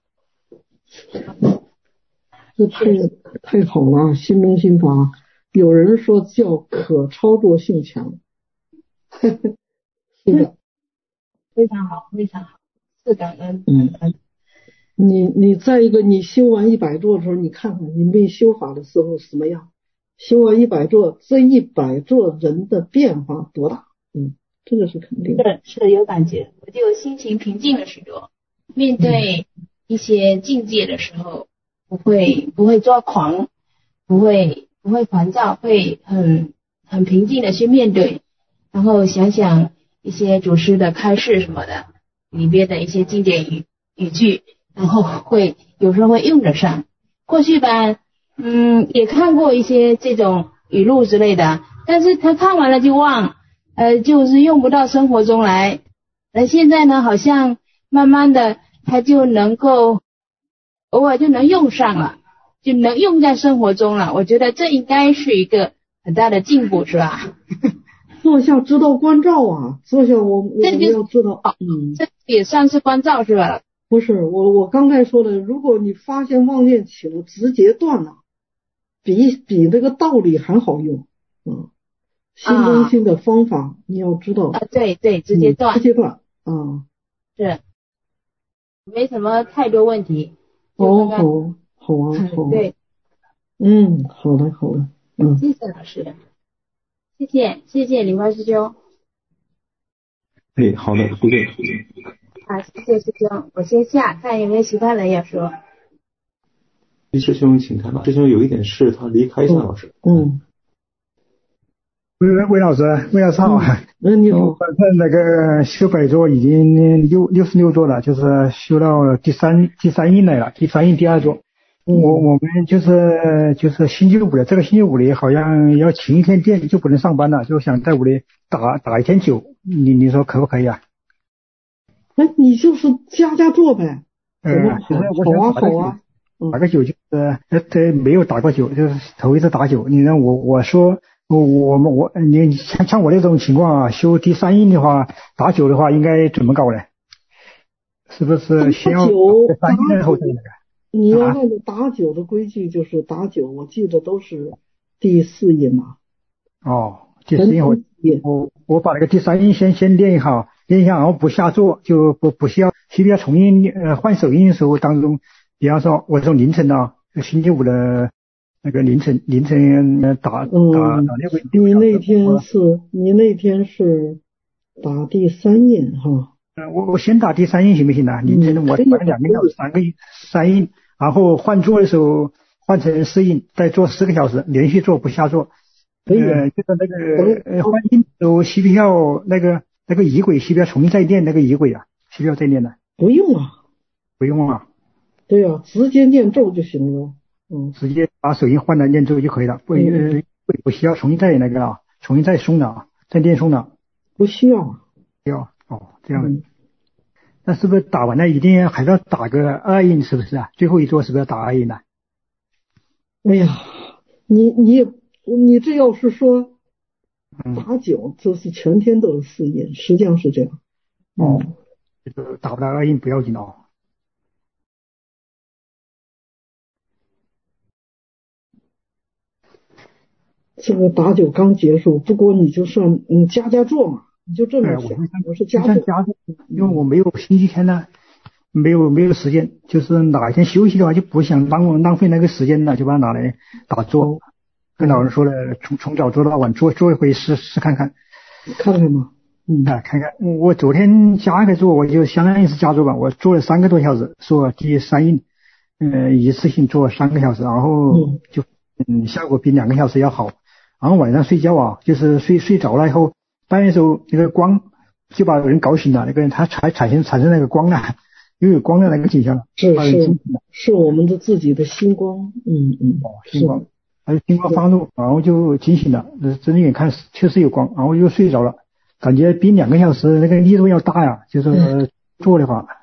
这太太好了，心中心法，有人说叫可操作性强，是的， 非常好，非常好，是感恩。 嗯，你你再一个，你修完一百座的时候，你看看你没修法的时候什么样，修完一百座，这一百座人的变化多大？嗯，这个是肯定的， 是是有感觉，我就心情平静了许多，面对一些境界的时候。不会不会抓狂，不会不会烦躁，会很很平静的去面对，然后想想一些祖师的开示什么的，里边的一些经典语语句，然后会有时候会用得上。过去吧，嗯，也看过一些这种语录之类的，但是他看完了就忘，呃，就是用不到生活中来。而现在呢，好像慢慢的他就能够。偶尔就能用上了，就能用在生活中了。我觉得这应该是一个很大的进步，是吧？ 坐下知道关照啊，坐下我我们要知道， 嗯，这也算是关照是吧？ 不是，我我刚才说的，如果你发现妄念起了，直接断了，比比这个道理还好用，嗯，心中心的方法、啊、你要知道啊，对对，直接断， 嗯、直接断啊， 是，没什么太多问题。 哦，好，好啊，好啊， 对， 嗯，好的，好的，嗯， 谢谢老师，谢谢，谢谢林光师兄。 哎，好的，谢谢。 好，谢谢师兄，我先下，看有没有其他人要说。 师兄，请看，师兄有一点事，他离开一下，老师。 嗯。 魏魏老师，魏老师好。 嗯，你好。 我那个修百座已经六六十六座了，就是修到第三第三印来了，第三印第二座。 嗯、 我我们就是就是星期五的这个星期五里好像要停一天电，就不能上班了，就想在屋里打打一天酒，你你说可不可以啊？ 哎，你就是家家做呗。 呃，就是我想打个酒， 好啊， 打个酒就是呃，这没有打过酒，就是头一次打酒。你让我我说我我们我你像像我这种情况啊，修第三印的话，打酒的话应该怎么搞呢？是不是先要第三印然后再那个？ 你要按照打酒的规矩，就是打酒，我记得都是第四印嘛。 哦，第四印我我我把那个第三印先先练一下，练一下，然后不下座，就不不需要需要重新呃换手印的时候当中，比方说我说凌晨啊，星期五的那个凌晨凌晨打打打六个。 你那天是你那天是打第三印哈？ 呃，我我先打第三印行不行呢？凌晨我打两个小时，三个三印。然后换座的时候换成四印，再做四个小时，连续做不下座。 可以。 呃，就是那个呃换印都需不需要那个那个仪轨需不需要重新再练那个仪轨啊？需不需要再练呢？ 不用啊， 不用啊。 对啊，直接念咒就行了。嗯， 直接把手印换了念咒就可以了，不呃不需要重新再那个啊，重新再松的啊，再练松的。 不需要。 需要哦，这样的。嗯，那是不是打完了一定还是要打个二印，是不是啊？最后一座是不是要打二印呢？ 哎呀，你你你这要是说打九，就是全天都是四印，实际上是这样。 哦，这个打不到二印不要紧哦。 这个打九刚结束，不过你就算你家家做嘛，你就这么想，我是家做，因为我没有星期天呢。没有没有时间，就是哪一天休息的话就不想浪浪费那个时间了，就把它拿来打坐。跟老人说了，从从早做到晚，做做一回试试看看， 看看嘛， 嗯啊看看。我昨天加一个做，我就相当于是加做吧，我做了三个多小时，做第三印，呃一次性做三个小时，然后就嗯效果比两个小时要好。然后晚上睡觉啊，就是睡睡着了以后，半夜时候那个光就把人搞醒了，那个人他才产生产生那个光了。又有光的那个景象了， 是是是我们的自己的星光，嗯嗯， 哦，星光，还有星光放入，然后就惊醒了，睁眼看确实有光，然后又睡着了，感觉比两个小时那个力度要大呀，就是做的话，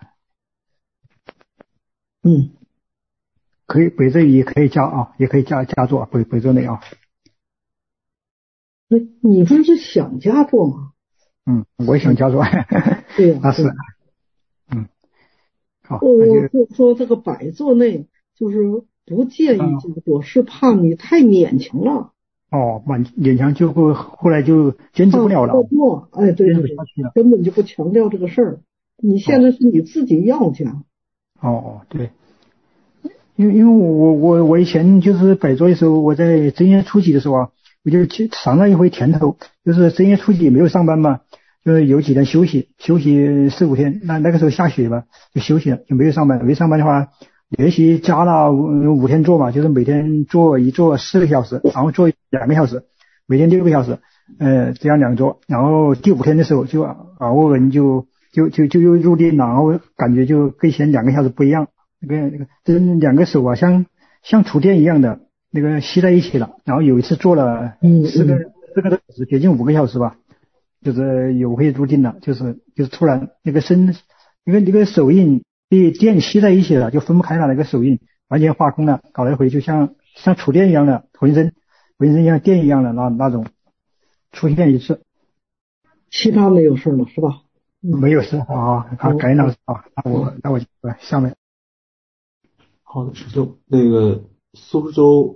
嗯， 可以北侧也可以加啊，也可以加加做北北侧内啊。 那你不是想加做吗？ 嗯，我也想加做， 对呀， 那是。 我我就说这个百座内就是不建议加座，是怕你太勉强了。 哦，勉勉强就会后来就坚持不了了。 做哎，对对对，根本就不强调这个事儿。你现在是你自己要加。 哦哦，对，因为因为我我我以前就是百座的时候，我在正月初几的时候啊，我就去尝了一回甜头，就是正月初几没有上班嘛。就是有几天休息，休息四五天，那那个时候下雪嘛，就休息了，就没有上班。没上班的话，连续加了五五天做嘛，就是每天做一做四个小时，然后做两个小时，每天六个小时，呃，这样两做。然后第五天的时候就偶尔就就就就又入定了，然后感觉就跟以前两个小时不一样，那个那个这两个手啊，像像触电一样的那个吸在一起了。然后有一次做了四个四个多小时，接近五个小时吧。就是有会入定了，就是就是突然那个身，因为那个手印被电吸在一起了，就分不开了，那个手印完全化空了，搞了一回就像像触电一样的，浑身浑身像电一样的那那种出现一次， 其他没有事了是吧？ 没有事啊，好，感恩老师啊，那我那我就下面。 好的，师兄，那个苏州。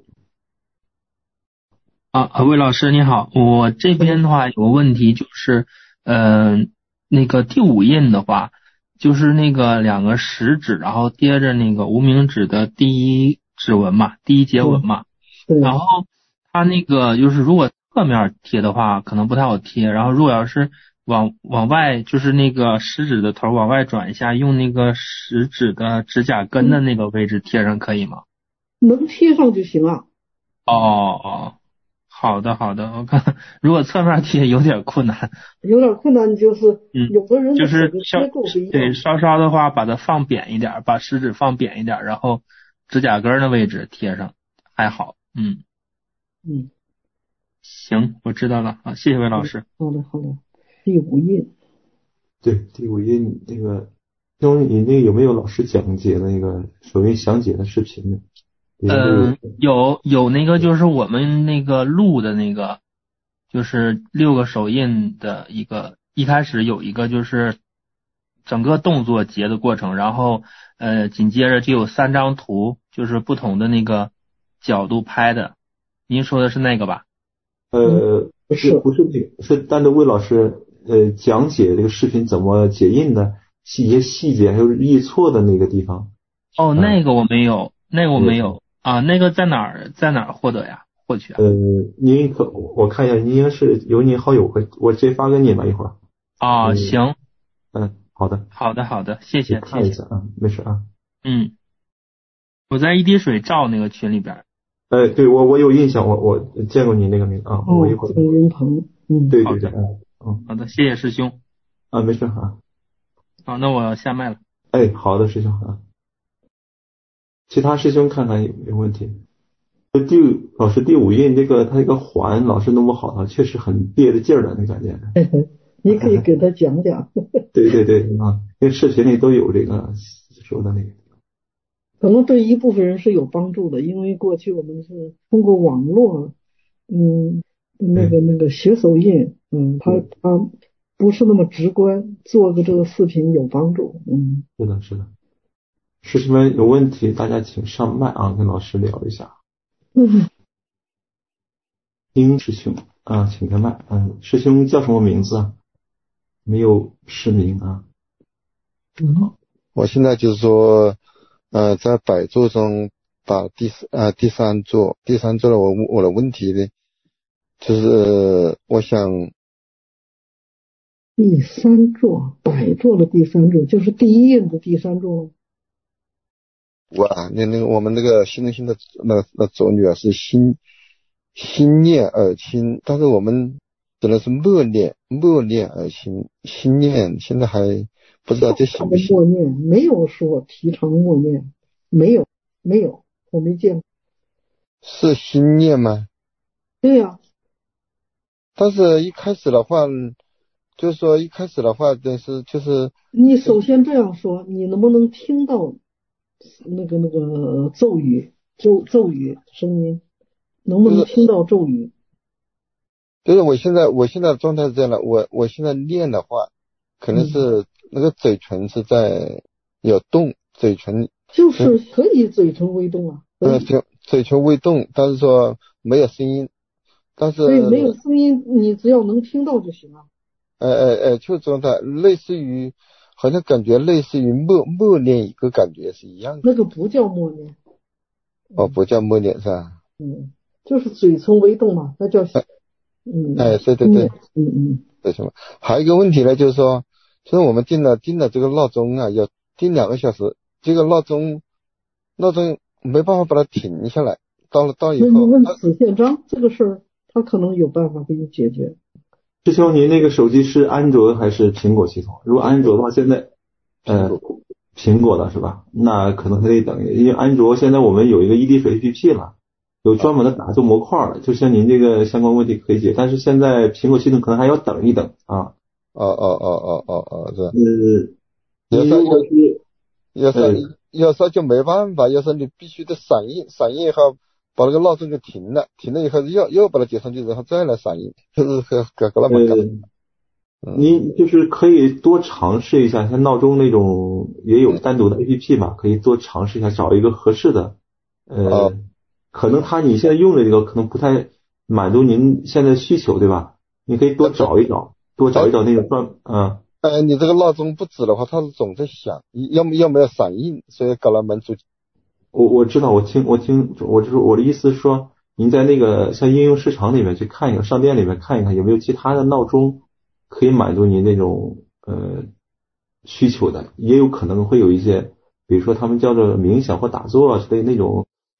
啊啊，魏老师你好，我这边的话有个问题就是，嗯、呃，那个第五印的话，就是那个两个食指，然后贴着那个无名指的第一指纹嘛，第一节纹嘛，然后它那个就是如果侧面贴的话，可能不太好贴，然后如果要是往往外，就是那个食指的头往外转一下，用那个食指的指甲根的那个位置贴上可以吗？ 能贴上就行啊。 哦哦。好好的好的，我看如果侧面贴有点困难， 有点困难，就是嗯， 有的人就是的手的稍结构不一样。 对稍稍的话，把它放扁一点，把食指放扁一点，然后指甲根的位置贴上，还好。嗯嗯， 行，我知道了啊，谢谢魏老师。 好的好的。第五印， 对，第五印那个，因为你那个有没有老师讲解那个手印详解的视频呢？ 嗯，有有那个就是我们那个录的那个，就是六个手印的一个，一开始有一个就是整个动作结的过程，然后呃紧接着就有三张图，就是不同的那个角度拍的。您说的是那个吧？ 呃，不是不是那个，是单独魏老师呃讲解这个视频怎么解印的细节细节还有易错的那个地方。 哦，那个我没有，那个我没有啊，那个在哪儿在哪儿获得呀？获取啊？ 呃，您可我看一下，您应该是有您好友，我我直接发给你吧，一会儿。 啊， 嗯行， 嗯，好的， 好的好的，谢谢你看一下啊，没事啊。 嗯，我在一滴水照那个群里边。 哎，对我我有印象，我我见过你那个名啊， 哦， 我一会儿。 郑云鹏，嗯， 对对对，嗯， 好的，谢谢师兄。 啊，没事啊。 好，那我下麦了。 哎，好的，师兄啊。其他师兄看看有没有问题。第老师第五印那个他那个环老师弄不好，他确实很憋着劲儿的那感觉。 你可以给他讲讲。 对对对啊，因为视频里都有这个说的那个。 可能对一部分人是有帮助的，因为过去我们是通过网络，嗯，那个那个学手印，嗯，他他不是那么直观，做个这个视频有帮助，嗯。 是的，是的。师兄们有问题，大家请上麦啊，跟老师聊一下。 嗯。 丁师兄啊，请开麦。嗯，师兄叫什么名字啊？没有实名啊。 嗯， 我现在就是说，呃，在百座中打第呃第三座，第三座的我我的问题呢，就是我想第三座，百座的第三座，就是第一印的第三座。 哇，那那个我们那个新中心的那那左女啊是心心念而亲，但是我们只能是默念默念而亲，心念现在还不知道这行不行。 默念没有说提倡默念，没有没有，我没见过。 是心念吗？ 对呀、啊。 但是一开始的话，就是说一开始的话，但是就是你首先这样说，你能不能听到那个那个咒语咒咒语声音？能不能听到咒语？ 就是我现在我现在的状态是这样的，我我现在念的话，可能是那个嘴唇是在有动，嘴唇就是可以嘴唇微动啊。 呃，嘴嘴唇微动，但是说没有声音，但是对，没有声音，你只要能听到就行了。 呃呃呃，就是状态，类似于好像感觉类似于默默念一个感觉是一样的。 那个不叫默念。 哦，不叫默念是吧？ 嗯，就是嘴唇微动嘛，那叫嗯。 哎，对对对， 嗯嗯。 为什么？还有一个问题呢，就是说，就是我们定了定了这个闹钟啊，要定两个小时，这个闹钟闹钟没办法把它停下来，到了到以后， 那你问子宪章这个事儿，他可能有办法给你解决。 师兄，您那个手机是安卓还是苹果系统？如果安卓的话，现在呃苹果的是吧？那可能还得等，因为安卓现在我们有一个一滴水 A P P 了，有专门的打字模块了，就像您这个相关问题可以解，但是现在苹果系统可能还要等一等啊。 哦哦哦哦哦哦，是。 呃， 有时候有时有时候有时候就没办法，有时候你必须得闪印，闪印以后把那个闹钟给停了，停了以后又又把它接上去，然后再来闪印，就是搞搞那么搞。 呃，您就是可以多尝试一下，像闹钟那种也有单独的 A P P 嘛，可以多尝试一下，找一个合适的。呃， 哦、 可能他你现在用的这个可能不太满足您现在的需求，对吧？你可以多找一找，多找一找那个专啊。 呃，你这个闹钟不止的话，它是总在响，要么要没有闪印，所以搞了蛮出。 我我知道，我听我听，我就是我的意思是说，您在那个像应用市场里面去看一看，商店里面看一看，有没有其他的闹钟可以满足您那种呃需求的，也有可能会有一些，比如说他们叫做冥想或打坐之类那种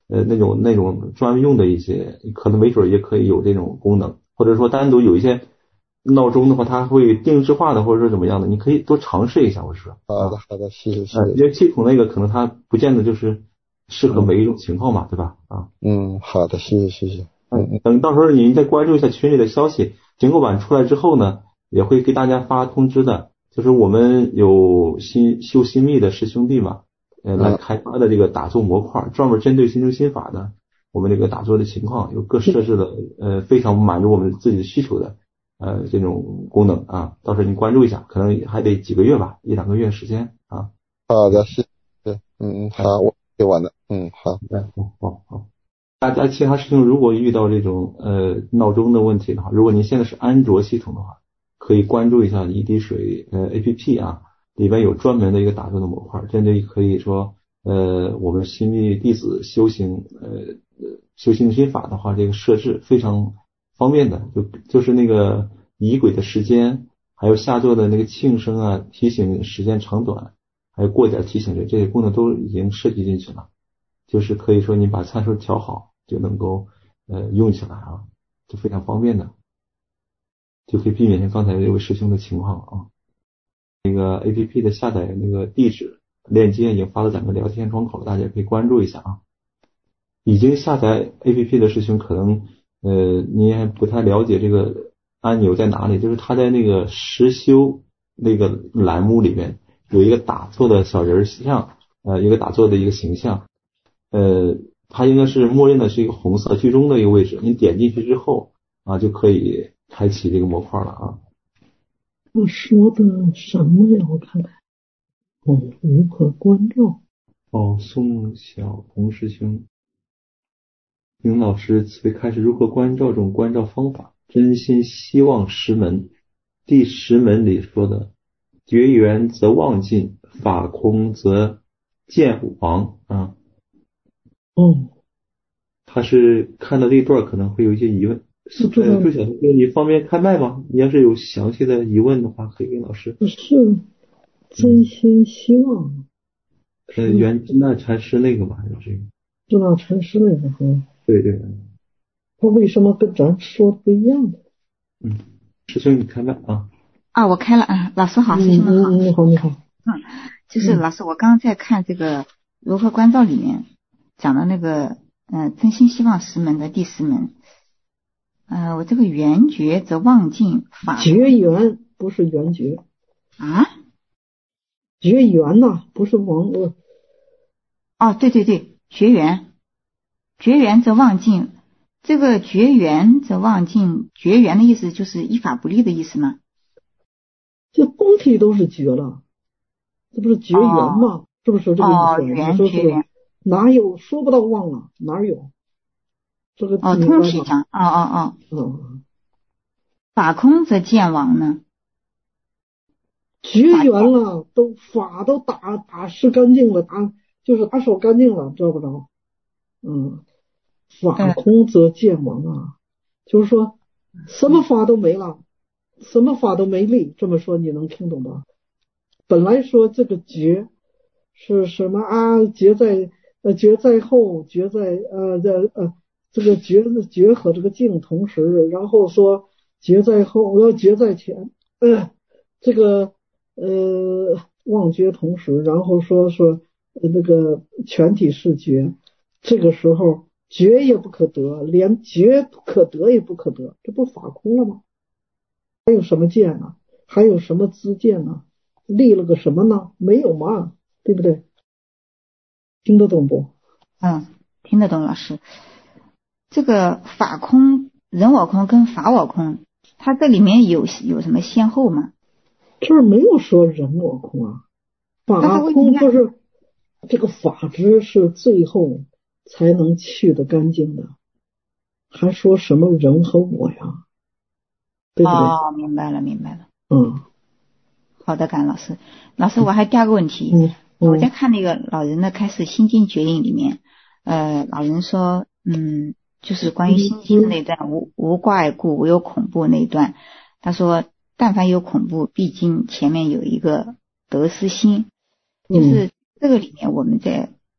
呃那种那种专用的一些，可能没准也可以有这种功能，或者说单独有一些闹钟的话，它会定制化的，或者说怎么样的，你可以多尝试一下。我说好的好的，谢谢谢谢。 呃，因为系统那个可能它不见得就是适合每一种情况嘛，对吧？啊， 嗯，好的，谢谢谢谢。 嗯，等到时候您再关注一下群里的消息，结构版出来之后呢，也会给大家发通知的。就是我们有新修新密的师兄弟嘛，呃，来开发的这个打坐模块，专门针对心中心法的，我们这个打坐的情况有各设置的，呃，非常满足我们自己的需求的，呃，这种功能啊。到时候你关注一下，可能还得几个月吧，一两个月时间啊。 好的，谢谢。嗯，好，我写完了。嗯，好。 好好好。大家其他师兄如果遇到这种呃闹钟的问题的话，如果您现在是安卓系统的话，可以关注一下一滴水呃 A P P 啊，里边有专门的一个打坐的模块，针对可以说呃我们新密弟子修行呃修行心法的话，这个设置非常方便的，就就是那个仪轨的时间，还有下座的那个庆声啊，提醒时间长短，还有过点提醒这这些功能都已经设计进去了，就是可以说你把参数调好就能够呃用起来啊，就非常方便的。就可以避免像刚才这位师兄的情况啊。那个 A P P 的下载那个地址链接已经发到咱们聊天窗口了，大家可以关注一下啊。已经下载 A P P 的师兄可能呃你还不太了解这个按钮在哪里，就是它在那个实修那个栏目里面有一个打坐的小人像，呃一个打坐的一个形象，呃它应该是默认的是一个红色居中的一个位置，你点进去之后啊就可以开启这个模块了啊。 我说的什么呀？我看看。哦，如何关照？ 哦，宋小红师兄，林老师此为开始如何关照这种关照方法。真心希望十门，第十门里说的绝缘则妄尽，法空则见亡啊。 哦， 他是看到这一段可能会有一些疑问。呃，朱小同学，你方便开麦吗？你要是有详细的疑问的话，可以跟老师。 是真心希望。 呃，原那禅师那个吧，就是知道禅师那个哈。 对对。 他为什么跟咱说的不一样呢？ 嗯，师兄你开麦啊。 啊，我开了啊，老师好，师兄们好。 你好，你好。 嗯，就是老师，我刚刚在看这个如何关照里面讲的那个，嗯、呃，真心希望十门的第十门。呃，我这个缘觉则妄尽法。 绝缘不是缘觉啊？ 绝缘呐、啊，不是妄呃。 哦，对对对，绝缘，绝缘则妄尽。这个绝缘则妄尽，绝缘的意思就是依法不立的意思吗？ 这东西都是绝了，这不是绝缘吗？ 哦、 是不是这个意思？ 哦，缘绝缘， 哪有说不到妄啊？哪有？这个哦，通体讲，哦哦哦， 嗯， 法空则见亡呢？ 绝缘了，都法都打打湿干净了，打就是打手干净了，知道不知道？嗯，法空则见亡啊，就是说什么法都没了，什么法都没力，这么说你能听懂吧？本来说这个觉是什么啊？觉在呃觉在后，觉在呃这呃这个觉觉和这个静同时，然后说觉在后，我要觉在前，呃这个呃忘觉同时，然后说说呃那个全体是觉，这个时候觉也不可得，连觉不可得也不可得，这不法空了吗？还有什么见呢？还有什么知见呢？立了个什么呢？没有嘛，对不对？听得懂不？ 嗯，听得懂老师。这个法空、人我空跟法我空，它这里面有有什么先后吗？ 这儿没有说人我空啊，法空就是这个法执是最后才能去得干净的，还说什么人和我呀？对不对？ 哦，明白了，明白了。 嗯， 好的，感恩老师。老师，我还第二个问题， 嗯嗯、 我在看那个老人的开始心经决引里面，呃，老人说，嗯，就是关于心经那段、嗯、无无挂故无有恐怖那一段，他说，但凡有恐怖，毕竟前面有一个得失心，就是这个里面我们在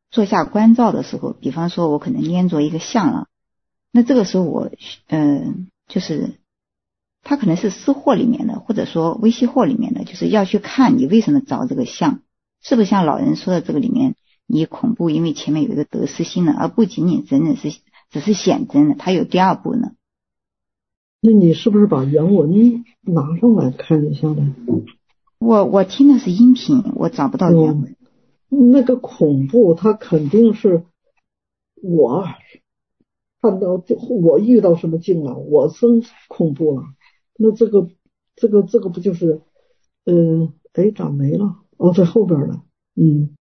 坐下观照的时候，比方说我可能捏着一个像了，那这个时候我嗯、呃、就是它可能是私货里面的，或者说微细货里面的，就是要去看你为什么找这个像，是不是像老人说的这个里面你恐怖因为前面有一个得失心的，而不仅仅真的是只是显真的，它有第二步呢？ 那你是不是把原文拿上来看一下呢？ 我我听的是音频，我找不到原文。 嗯、那个恐怖它肯定是我看到我遇到什么境了，我生恐怖了，那这个这个这个不就是嗯哎咋没了？哦，在后边了。嗯，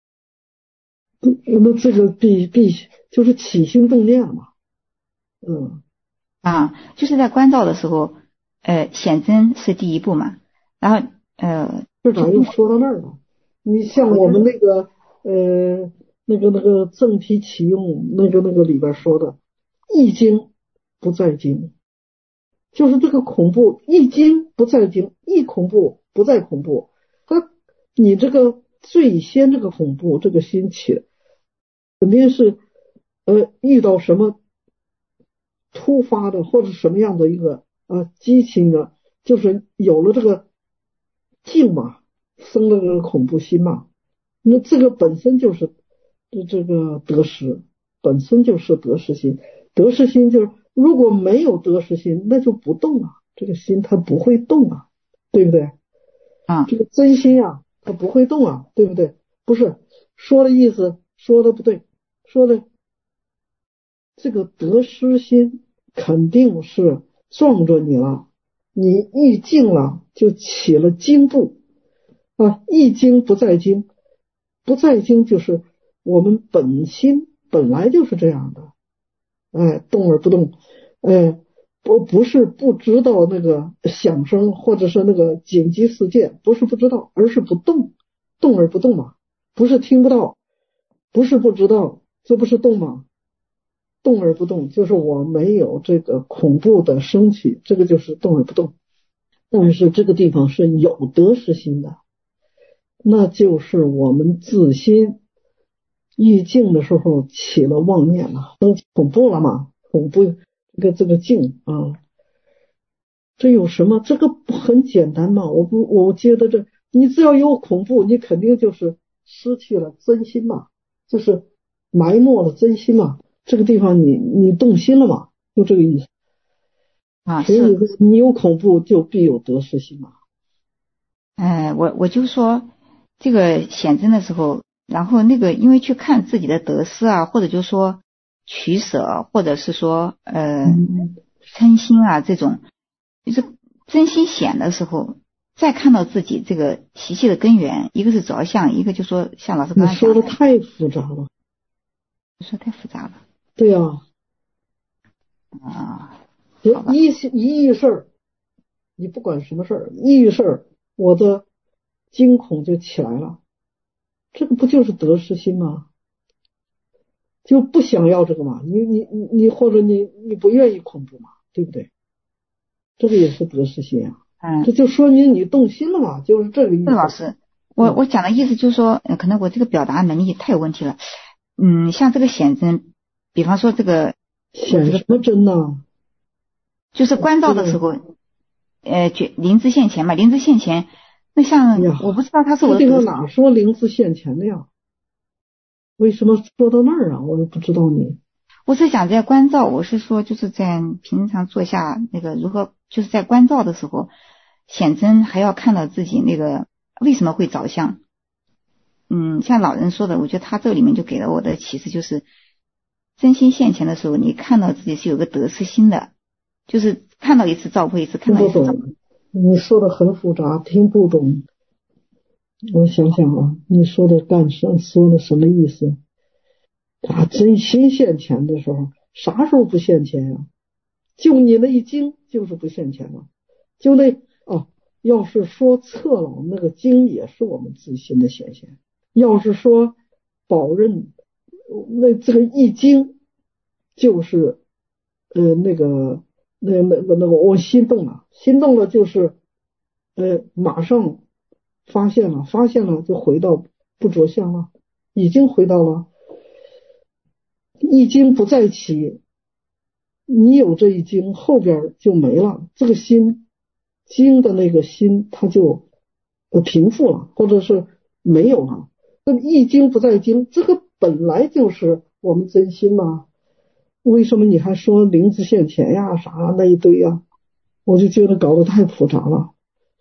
那这个必必就是起心动念嘛。嗯啊，就是在观照的时候，呃，显真是第一步嘛，然后呃， 这咋又说到那儿了？你像我们那个呃那个那个正题启用那个那个里边说的，一经不在经，就是这个恐怖一经不在经，一恐怖不在恐怖。他你这个最先这个恐怖这个心起，肯定是呃遇到什么突发的或者什么样的一个呃激情的，就是有了这个境嘛，生了这个恐怖心嘛，那这个本身就是这个得失，本身就是得失心。得失心就是如果没有得失心，那就不动啊，这个心它不会动啊，对不对？ 啊， 这个真心啊，它不会动啊，对不对？不是说的意思，说的不对，说的这个得失心肯定是撞着你了，你一静了就起了惊怖啊，一惊不在惊，不在惊就是我们本心本来就是这样的，哎，动而不动，哎，不不是不知道那个响声或者是那个紧急事件，不是不知道，而是不动，动而不动嘛，不是听不到，不是不知道，这不是动吗？动而不动就是我没有这个恐怖的升起，这个就是动而不动。但是这个地方是有得失心的，那就是我们自心意境的时候起了妄念了，都恐怖了嘛，恐怖这个这个境啊，这有什么？这个不很简单嘛？我不我觉得这你只要有恐怖，你肯定就是失去了真心嘛，就是埋没了真心嘛。这个地方你你动心了嘛，就这个意思啊。 所以你有恐怖就必有得失心嘛。 哎，我我就说这个显真的时候，然后那个因为去看自己的得失啊，或者就说取舍，或者是说呃嗔心啊这种，就是真心显的时候，再看到自己这个习气的根源，一个是着相，一个就说像老师刚才讲的， 你说的太复杂了， 说太复杂了。 对呀、 啊，啊， 一一遇事儿，你不管什么事儿，一遇事儿，我的惊恐就起来了，这个不就是得失心吗？就不想要这个嘛，你你你你或者你你不愿意恐怖嘛，对不对？这个也是得失心啊， 嗯， 这就说明你动心了嘛，就是这个意思。 老师，我我讲的意思就是说，可能我这个表达能力太有问题了。嗯，像这个显真，比方说这个显什么真呢？ 就是观照的时候，呃，觉灵芝现前嘛，灵芝现前，那像我不知道他是我的这个哪说灵芝现前的呀？为什么说到那儿啊？我都不知道你。 我是想在观照，我是说就是在平常坐下那个如何，就是在观照的时候，显真还要看到自己那个为什么会着相。嗯，像老人说的，我觉得他这里面就给了我的启示，就是真心现前的时候，你看到自己是有个得失心的，就是看到一次照会一次，看到一次照。 你说的很复杂，听不懂。我想想啊，你说的干什说的什么意思？啊，真心现前的时候，啥时候不现前呀、啊？就你那一经就是不现前了，就那哦，要是说侧老那个经也是我们自心的显现。要是说宝刃，那这个易经就是呃那个那那个那个我心动了，心动了就是呃马上发现了，发现了就回到不着相了，已经回到了。 一经不再起，你有这一经，后边就没了，这个心经的那个心它就平复了，或者是没有了。那么一经不再经，这个本来就是我们真心嘛，为什么你还说灵智现前呀啥那一堆呀？我就觉得搞得太复杂了。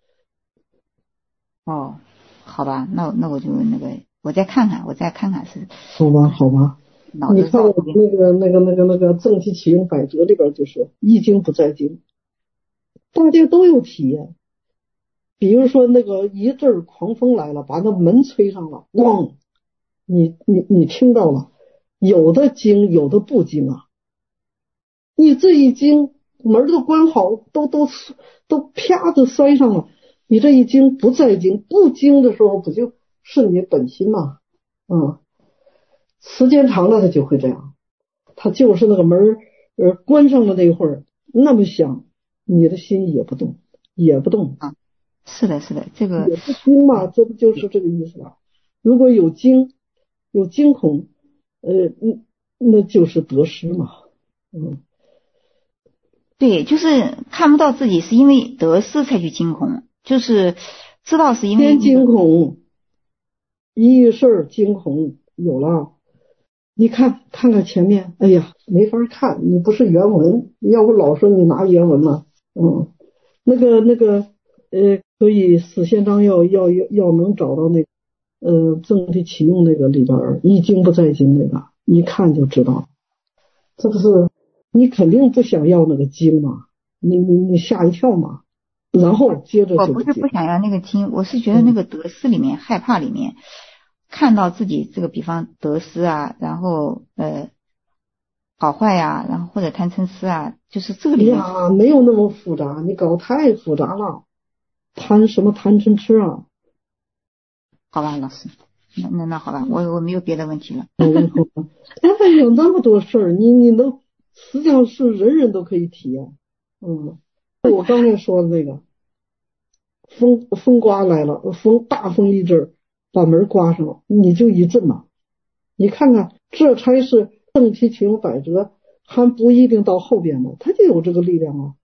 哦，好吧，那那我就那个，我再看看，我再看看是。 好吧，好吧。你看我那个那个那个那个正气启用百折里边就是一经不再经，大家都有体验。比如说那个一阵狂风来了，把那门吹上了，咣，你你你听到了，有的经，有的不经啊。你这一经门都关好，都都都啪就摔上了，你这一经不再经，不经的时候不就是你本心吗？嗯，时间长了它就会这样，它就是那个门呃关上的那会儿那么响，你的心也不动，也不动啊。是的，是的，这个也不惊嘛，这不就是这个意思吧？如果有惊，有惊恐，呃，那就是得失嘛，嗯， 对，就是看不到自己是因为得失才去惊恐，就是知道是因为先惊恐，一事儿惊恐有了，你看看看前面，哎呀，没法看，你不是原文，要不老说你拿原文了，嗯，那个那个呃。所以死宪章要要要要能找到那个呃正体启用那个里边一经不再经那个，一看就知道，这不是你肯定不想要那个经嘛，你你你吓一跳嘛，然后接着就我不是不想要那个经，我是觉得那个得失里面、嗯、害怕里面看到自己这个比方得失啊，然后呃好坏呀、啊，然后或者贪嗔痴啊，就是这个里面呀没有那么复杂，你搞太复杂了。贪什么贪嗔痴啊？ 好吧，老师，那那那好吧，我我没有别的问题了。 嗯，好吧。哎，有那么多事儿，你你能实际上是人人都可以体验。嗯，我刚才说的那个，风风刮来了，风大风一阵，把门刮上了，你就一震呐。你看看，这才是正气启用百折，还不一定到后边呢，它就有这个力量啊。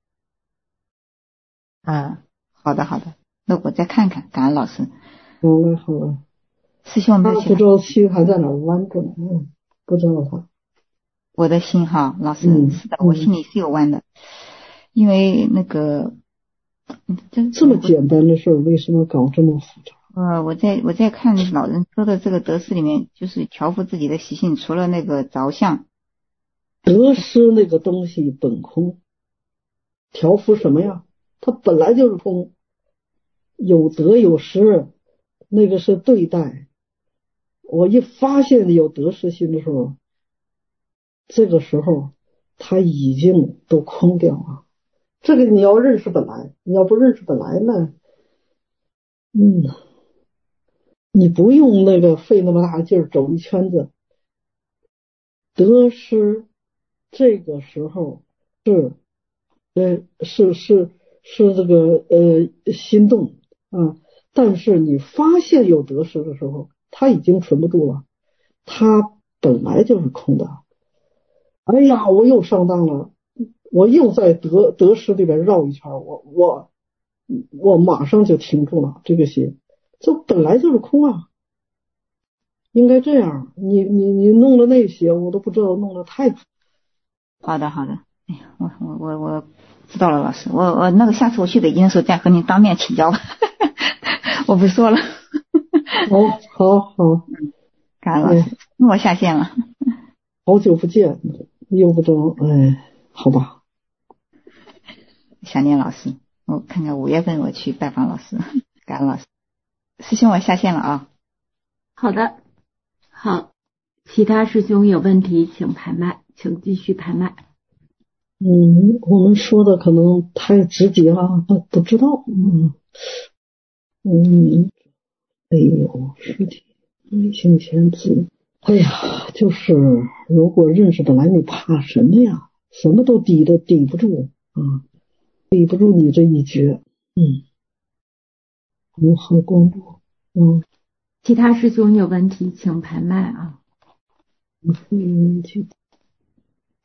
啊。好的，好的，那我再看看，感恩老师。 好了，好了。 师兄， 他不知道心还在哪弯着呢，嗯，不知道他。 我的心哈，老师、 嗯、 是的，我心里是有弯的，嗯、因为那个， 这这么简单的事儿，为什么搞这么复杂？ 呃，我在我在看老人说的这个得失里面，就是调伏自己的习性，除了那个着相， 得失那个东西本空，调伏什么呀？它本来就是空。有得有失，那个是对待。我一发现有得失心的时候，这个时候他已经都空掉了。这个你要认识本来，你要不认识本来呢，嗯，你不用那个费那么大劲儿走一圈子。得失这个时候是，呃，是是是这个呃心动。啊，但是你发现有得失的时候，它已经存不住了，它本来就是空的。哎呀，我又上当了，我又在得得失里边绕一圈，我我我马上就停住了这个心，这本来就是空啊，应该这样。你你你弄了那些，我都不知道弄得太。 好的好的，哎呀，我我我我知道了，老师，我我那个下次我去北京的时候再和您当面请教吧。我不说了。 好，好，好， 感恩老师，那、哎、我下线了。 好久不见，又不知道，哎，好吧。 想念老师，我看看五月份我去拜访老师，感恩老师。师兄，我下线了啊。 好的，好，其他师兄有问题请拍麦，请继续拍麦。 嗯，我们说的可能太直接了，不知道，嗯。嗯，哎呦，实体微信签字，哎呀，就是如果认识本来你怕什么呀？什么都抵的抵不住啊，抵不住你这一绝。嗯，如何关注？嗯， 其他师兄有问题请拍麦啊。 嗯，去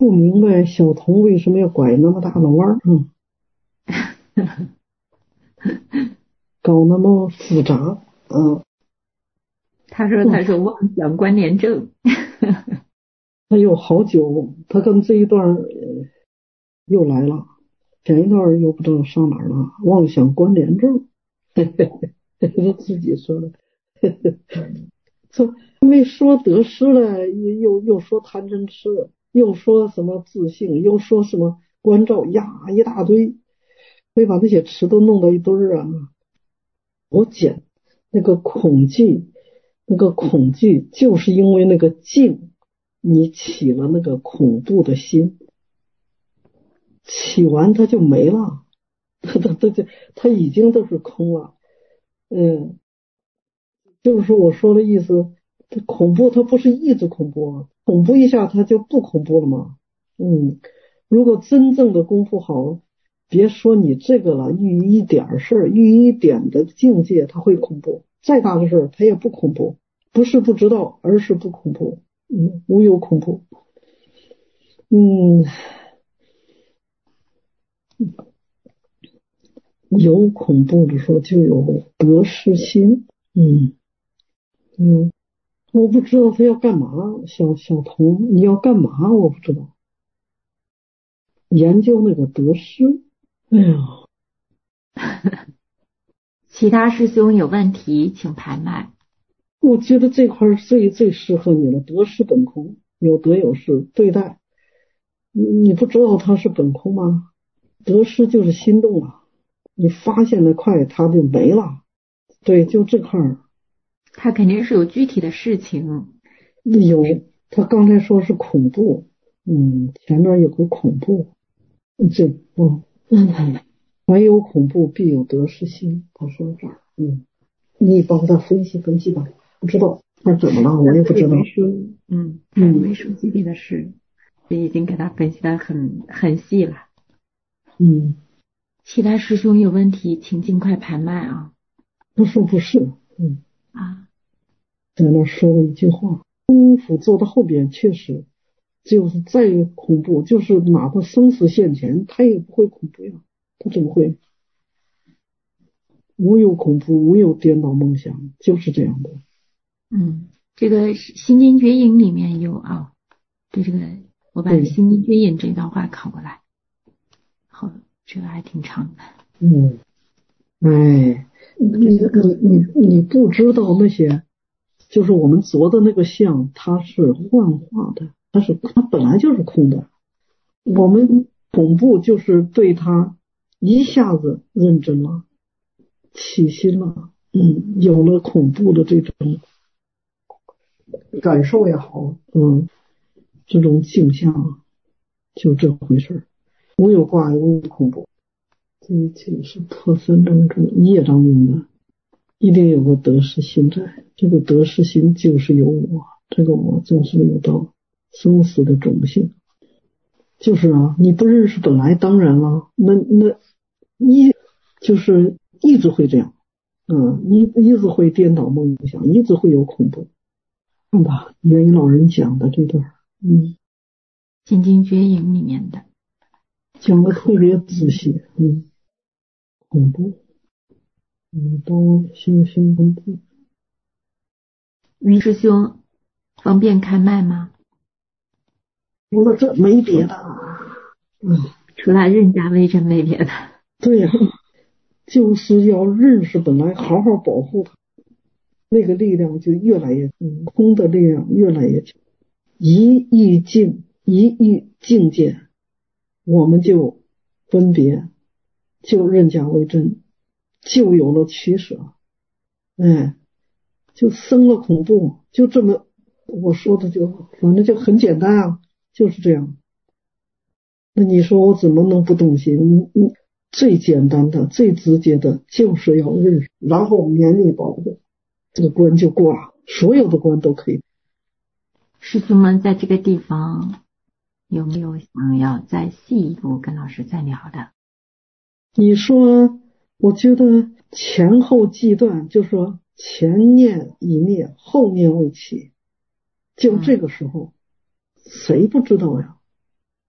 不明白小童为什么要拐那么大的弯儿，嗯，搞那么复杂，嗯。 他说他是妄想关联症。 他有好久，他跟这一段、呃、又来了，前一段又不知道上哪儿了，妄想关联症，他自己说的。说没说得失了，又又说贪嗔痴，又说什么自信，又说什么关照呀，一大堆，所以把那些词都弄到一堆儿啊。我讲那个恐惧，那个恐惧就是因为那个静。你起了那个恐怖的心，起完它就没了，它它它就它已经都是空了，嗯，就是说我说的意思，恐怖它不是一直恐怖，恐怖一下它就不恐怖了吗？嗯，如果真正的功夫好，别说你这个了，遇一点事儿，遇一点的境界，它会恐怖，再大的事儿它也不恐怖，不是不知道，而是不恐怖。嗯，无有恐怖。嗯，有恐怖的时候就有得失心。嗯，嗯，我不知道他要干嘛，小小童，你要干嘛？我不知道。研究那个得失。哎呀， 其他师兄有问题请排麦。 我觉得这块最最适合你了，得失本空，有得有失对待。你你不知道它是本空吗？得失就是心动了，你发现的快，它就没了。对，就这块儿。 他肯定是有具体的事情。 有，他刚才说是恐怖，嗯，前面有个恐怖，这嗯嗯，凡有恐怖，必有得失心。他说这儿，嗯，你帮他分析分析吧。不知道他怎么了，我也不知道。 嗯嗯，没说具体的事，我已经给他分析的很很细了。 嗯， 其他师兄有问题，请尽快排麦啊。 他说不是，嗯啊， 在那说了一句话，功夫做到后边确实就是再恐怖，就是哪怕生死现前，他也不会恐怖呀，他怎么会？无有恐怖，无有颠倒梦想，就是这样的。 嗯，这个《心经绝影》里面有啊，对这个我把《心经绝影》这段话考过来，好，这个还挺长的。 嗯，哎，你你你你不知道那些，就是我们着的那个相，它是幻化的，它是它本来就是空的。我们恐怖就是对它一下子认真了，起心了，嗯，有了恐怖的这种感受也好，嗯，这种镜像就这回事儿，无有挂碍，无有恐怖。这这是破三当中业障用的，一定有个得失心在。这个得失心就是有我，这个我正是有到生死的种性。就是啊，你不认识本来当然了，那那一就是一直会这样，嗯，一一直会颠倒梦想，一直会有恐怖。看吧，源于老人讲的这段，嗯， 心经绝影里面的讲的特别仔细，嗯，恐怖，嗯，都心心恐怖。 于师兄，方便开麦吗？ 除了这没别的，嗯， 除了认家为真没别的。 对呀、啊，就是要认识本来，好好保护它。那个力量就越来越嗯，空的力量越来越强，一遇境一遇境界，我们就分别，就认假为真，就有了取舍，哎，就生了恐怖，就这么我说的就反正就很简单啊，就是这样。那你说我怎么能不动心？你你最简单的、最直接的，就是要认识，然后勉力保护。这个关就过了，所有的关都可以。 师兄们在这个地方有没有想要再细一步跟老师再聊的？ 你说，我觉得前后既断，就是说前念已灭，后念未起，就这个时候，嗯、谁不知道呀？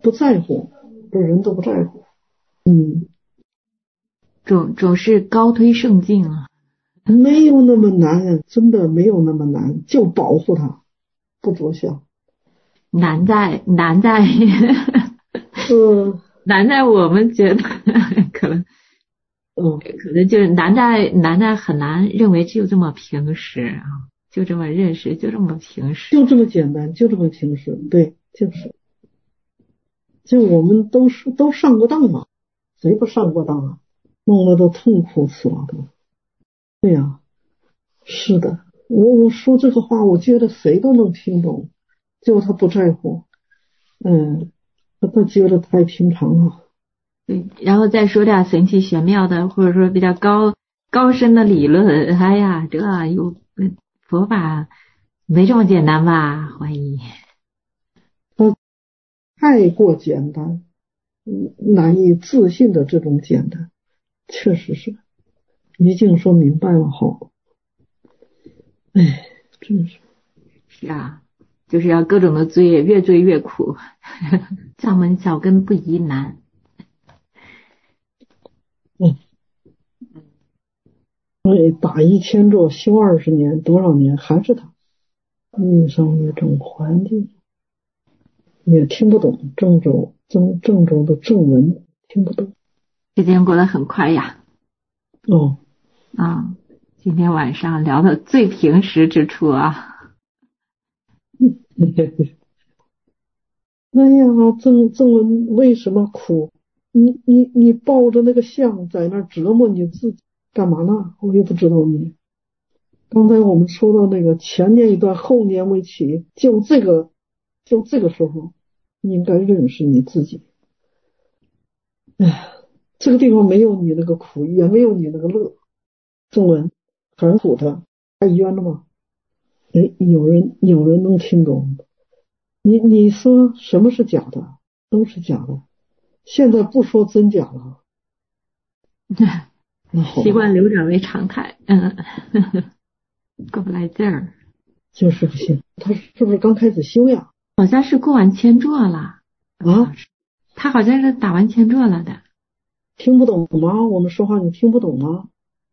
不在乎，这人都不在乎。嗯， 总总是高推圣境啊。 没有那么难，真的没有那么难，就保护他，不着相。 难在难在， 嗯， 难在我们觉得可能， 嗯， 可能就是难在难在很难认为就这么平时啊，就这么认识，就这么平时， 就这么简单，就这么平时，对，就是，就我们都是都上过当嘛，谁不上过当啊？弄得都痛苦死了都。对呀、啊，是的，我我说这个话，我觉得谁都能听懂，就他不在乎，嗯，他他觉得太平常了。 对，然后再说点神奇玄妙的，或者说比较高高深的理论，哎呀，这有佛法没这么简单吧？怀疑。 他太过简单，难以置信的这种简单，确实是。一定说明白了好，哎，真是是啊，就是要各种的追，越追越苦，上门脚跟不疑难。 嗯，哎，打一千座修二十年，多少年还是他，遇上一种环境，也听不懂郑州郑郑州的正文，听不懂。 时间过得很快呀。 哦。 啊，今天晚上聊的最平实之处啊。 哎呀，郑郑文为什么苦？你你你抱着那个相在那折磨你自己干嘛呢？我也不知道你。刚才我们说到那个前年一段，后年为起，就这个就这个时候，应该认识你自己。哎，这个地方没有你那个苦，也没有你那个乐。郑文很苦的，太冤了吗？哎，有人有人能听懂。你你说什么是假的？都是假的。现在不说真假了。 习惯流转为常态，嗯，过不来劲儿。 就是不行。他是不是刚开始修呀？ 好像是过完千座了。 啊？ 他好像是打完千座了的。 听不懂吗？我们说话你听不懂吗？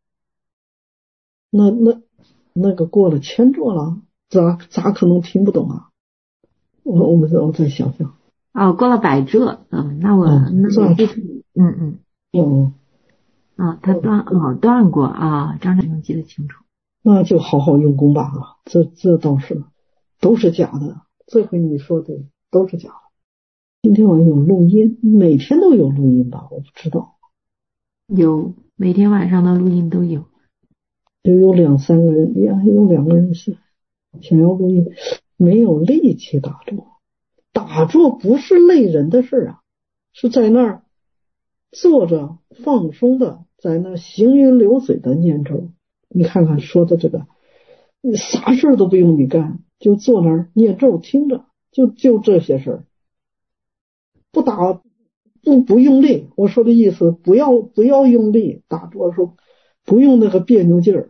那那那个过了千座了，咋咋可能听不懂啊？我我们我再想想。 哦，过了百座，嗯，那我、哦、那我记嗯嗯。 哦。 啊，他断哦断过啊，张长勇记得清楚。 那就好好用功吧啊，这这倒是，都是假的。这回你说的都是假的。今天晚上有录音，每天都有录音吧？我不知道。 有，每天晚上的录音都有。 就有两三个人，呀，有两个人是想要录音，没有力气打坐。打坐不是累人的事啊，是在那儿坐着放松的，在那行云流水的念咒。你看看说的这个，啥事都不用你干，就坐那儿念咒听着，就就这些事儿，不打不不用力。我说的意思，不要不要用力打坐的时候，不用那个别扭劲儿。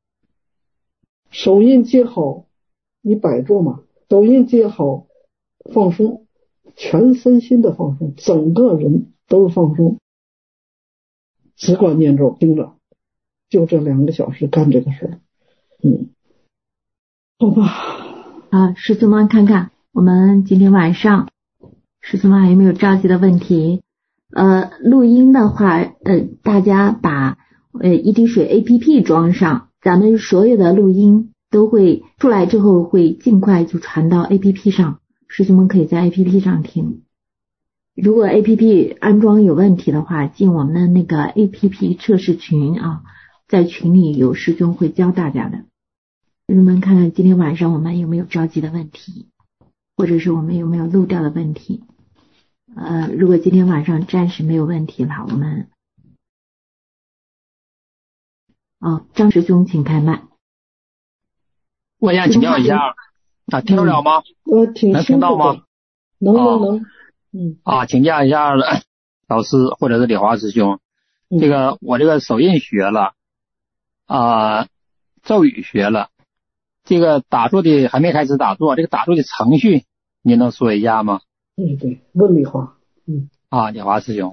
手印接好，你摆坐嘛，手印接好，放松，全身心的放松，整个人都是放松，只管念咒听着，就这两个小时干这个事儿。嗯，好吧。 啊，师兄们看看我们今天晚上师兄们还有没有着急的问题？呃，录音的话，呃，大家把呃一滴水 A P P 装上，咱们所有的录音都会出来之后会尽快就传到 A P P 上，师兄们可以在 A P P 上听。如果 A P P 安装有问题的话，进我们的那个 A P P 测试群啊，在群里有师兄会教大家的。师兄们看看今天晚上我们有没有着急的问题，或者是我们有没有漏掉的问题。呃，如果今天晚上暂时没有问题了，我们哦，张师兄请开麦。 我想请教一下啊，听得了吗？ 我挺能听到吗？ 能能能。嗯啊，请教一下老师或者是李华师兄， 嗯、 这个我这个手印学了啊、呃，咒语学了，这个打坐的还没开始打坐，这个打坐的程序您能说一下吗？ 对对，问李华。 嗯。 啊，点华师兄。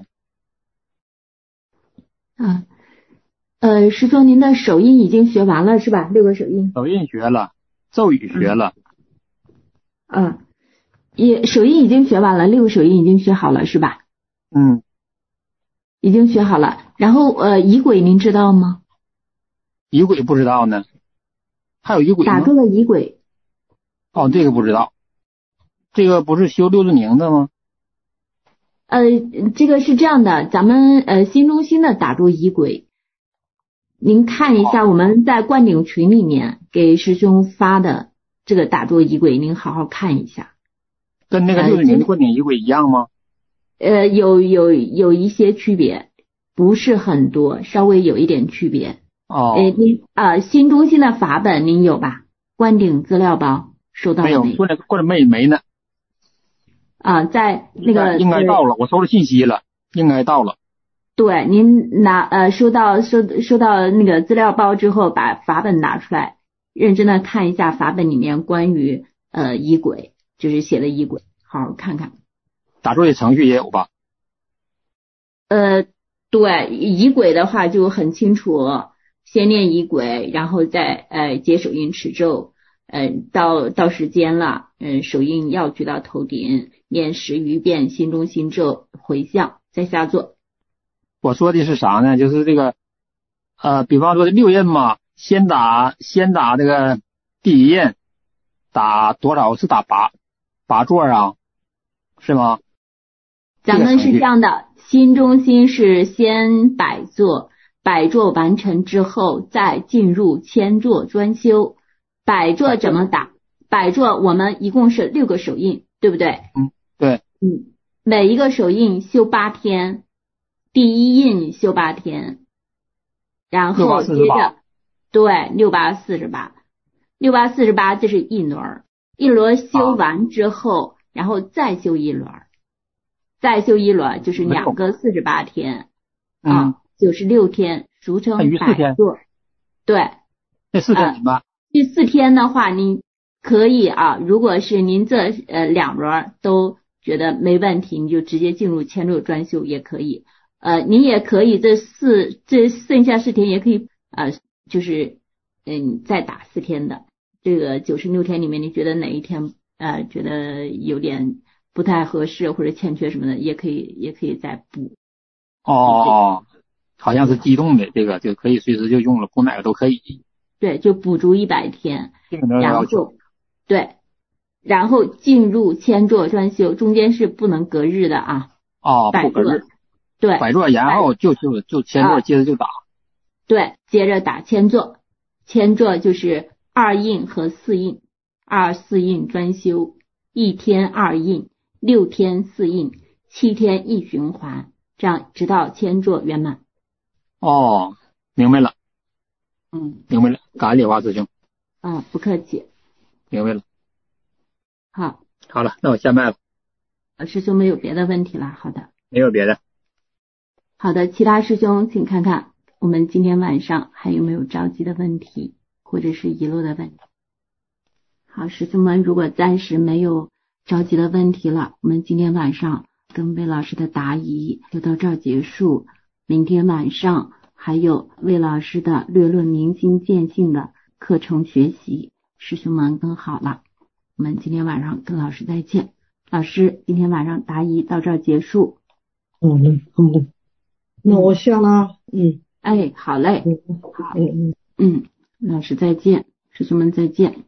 啊，呃，师兄，您的手印已经学完了是吧？六个手印。 手印学了，咒语学了。 嗯。嗯，也手印已经学完了，六个手印已经学好了是吧？ 嗯。 已经学好了。然后呃，仪轨您知道吗？ 仪轨不知道呢。还有仪轨吗？ 打住了仪轨。 哦，这个不知道。这个不是修六字明的吗？ 呃，这个是这样的，咱们呃新中心的打住仪轨，您看一下我们在灌顶群里面给师兄发的这个打住仪轨，您好好看一下。 跟那个六字明的灌顶仪轨一样吗？ 呃，有有有一些区别，不是很多，稍微有一点区别。 哦。 呃，您啊，新中心的法本您有吧？灌顶资料包收到了没？ 没有，说那灌的没没呢。 啊，在那个应该到了，我收到信息了，应该到了。 对，您拿呃收到收收到那个资料包之后，把法本拿出来，认真的看一下法本里面关于呃仪轨，就是写的仪轨，好好看看。 打出的程序也有吧？ 呃，对，仪轨的话就很清楚，先念仪轨，然后再呃接手印持咒，呃到到时间了，嗯、呃、手印要举到头顶，念十余遍心中心咒回向，再下坐。 我说的是啥呢？就是这个呃，比方说六印嘛，先打先打这个第一印，打多少是打八八座啊？是吗？ 咱们是这样的，心中心是先百座，百座完成之后再进入千座专修。百座怎么打？百座我们一共是六个手印，对不对？ 嗯，对。 嗯，每一个手印修八天，第一印修八天，然后接着对六八四十八，六八四十八这是一轮，一轮修完之后，啊、然后再修一轮。再修一轮就是两个四十八天，啊，九十六天，俗称百座。对， 这四天怎么办？ 第四天的话，您可以啊，如果是您这呃两轮都觉得没问题，你就直接进入千座专修也可以。呃，您也可以这四这剩下四天也可以呃，就是嗯再打四天的。这个九十六天里面，你觉得哪一天呃觉得有点不太合适或者欠缺什么的，也可以也可以再补。 哦，好像是机动的，这个就可以随时就用了，补哪个都可以。 对，就补足一百天， 这个没有要求。 对，然后进入千座专修，中间是不能隔日的啊。 哦，不隔日。 对， 百座然后就就就千座，接着就打。 对，接着打千座，千座就是二印和四印，二四印专修，一天二印。六天四印，七天一循环，这样直到千座圆满。 哦，明白了。 嗯， 明白了，感恩解华师兄。 啊，不客气。 明白了。 好。 好了，那我下麦了。 师兄没有别的问题了，好的。 没有别的。 好的，其他师兄请看看我们今天晚上还有没有着急的问题，或者是遗漏的问题。好，师兄们，如果暂时没有着急的问题了，我们今天晚上跟魏老师的答疑就到这儿结束。明天晚上还有魏老师的略论明心见性的课程学习，师兄们跟好了。我们今天晚上跟老师再见。老师，今天晚上答疑到这儿结束。 好的，好的。那我下了。嗯。 哎，好嘞。 嗯，好。嗯嗯嗯，老师再见，师兄们再见。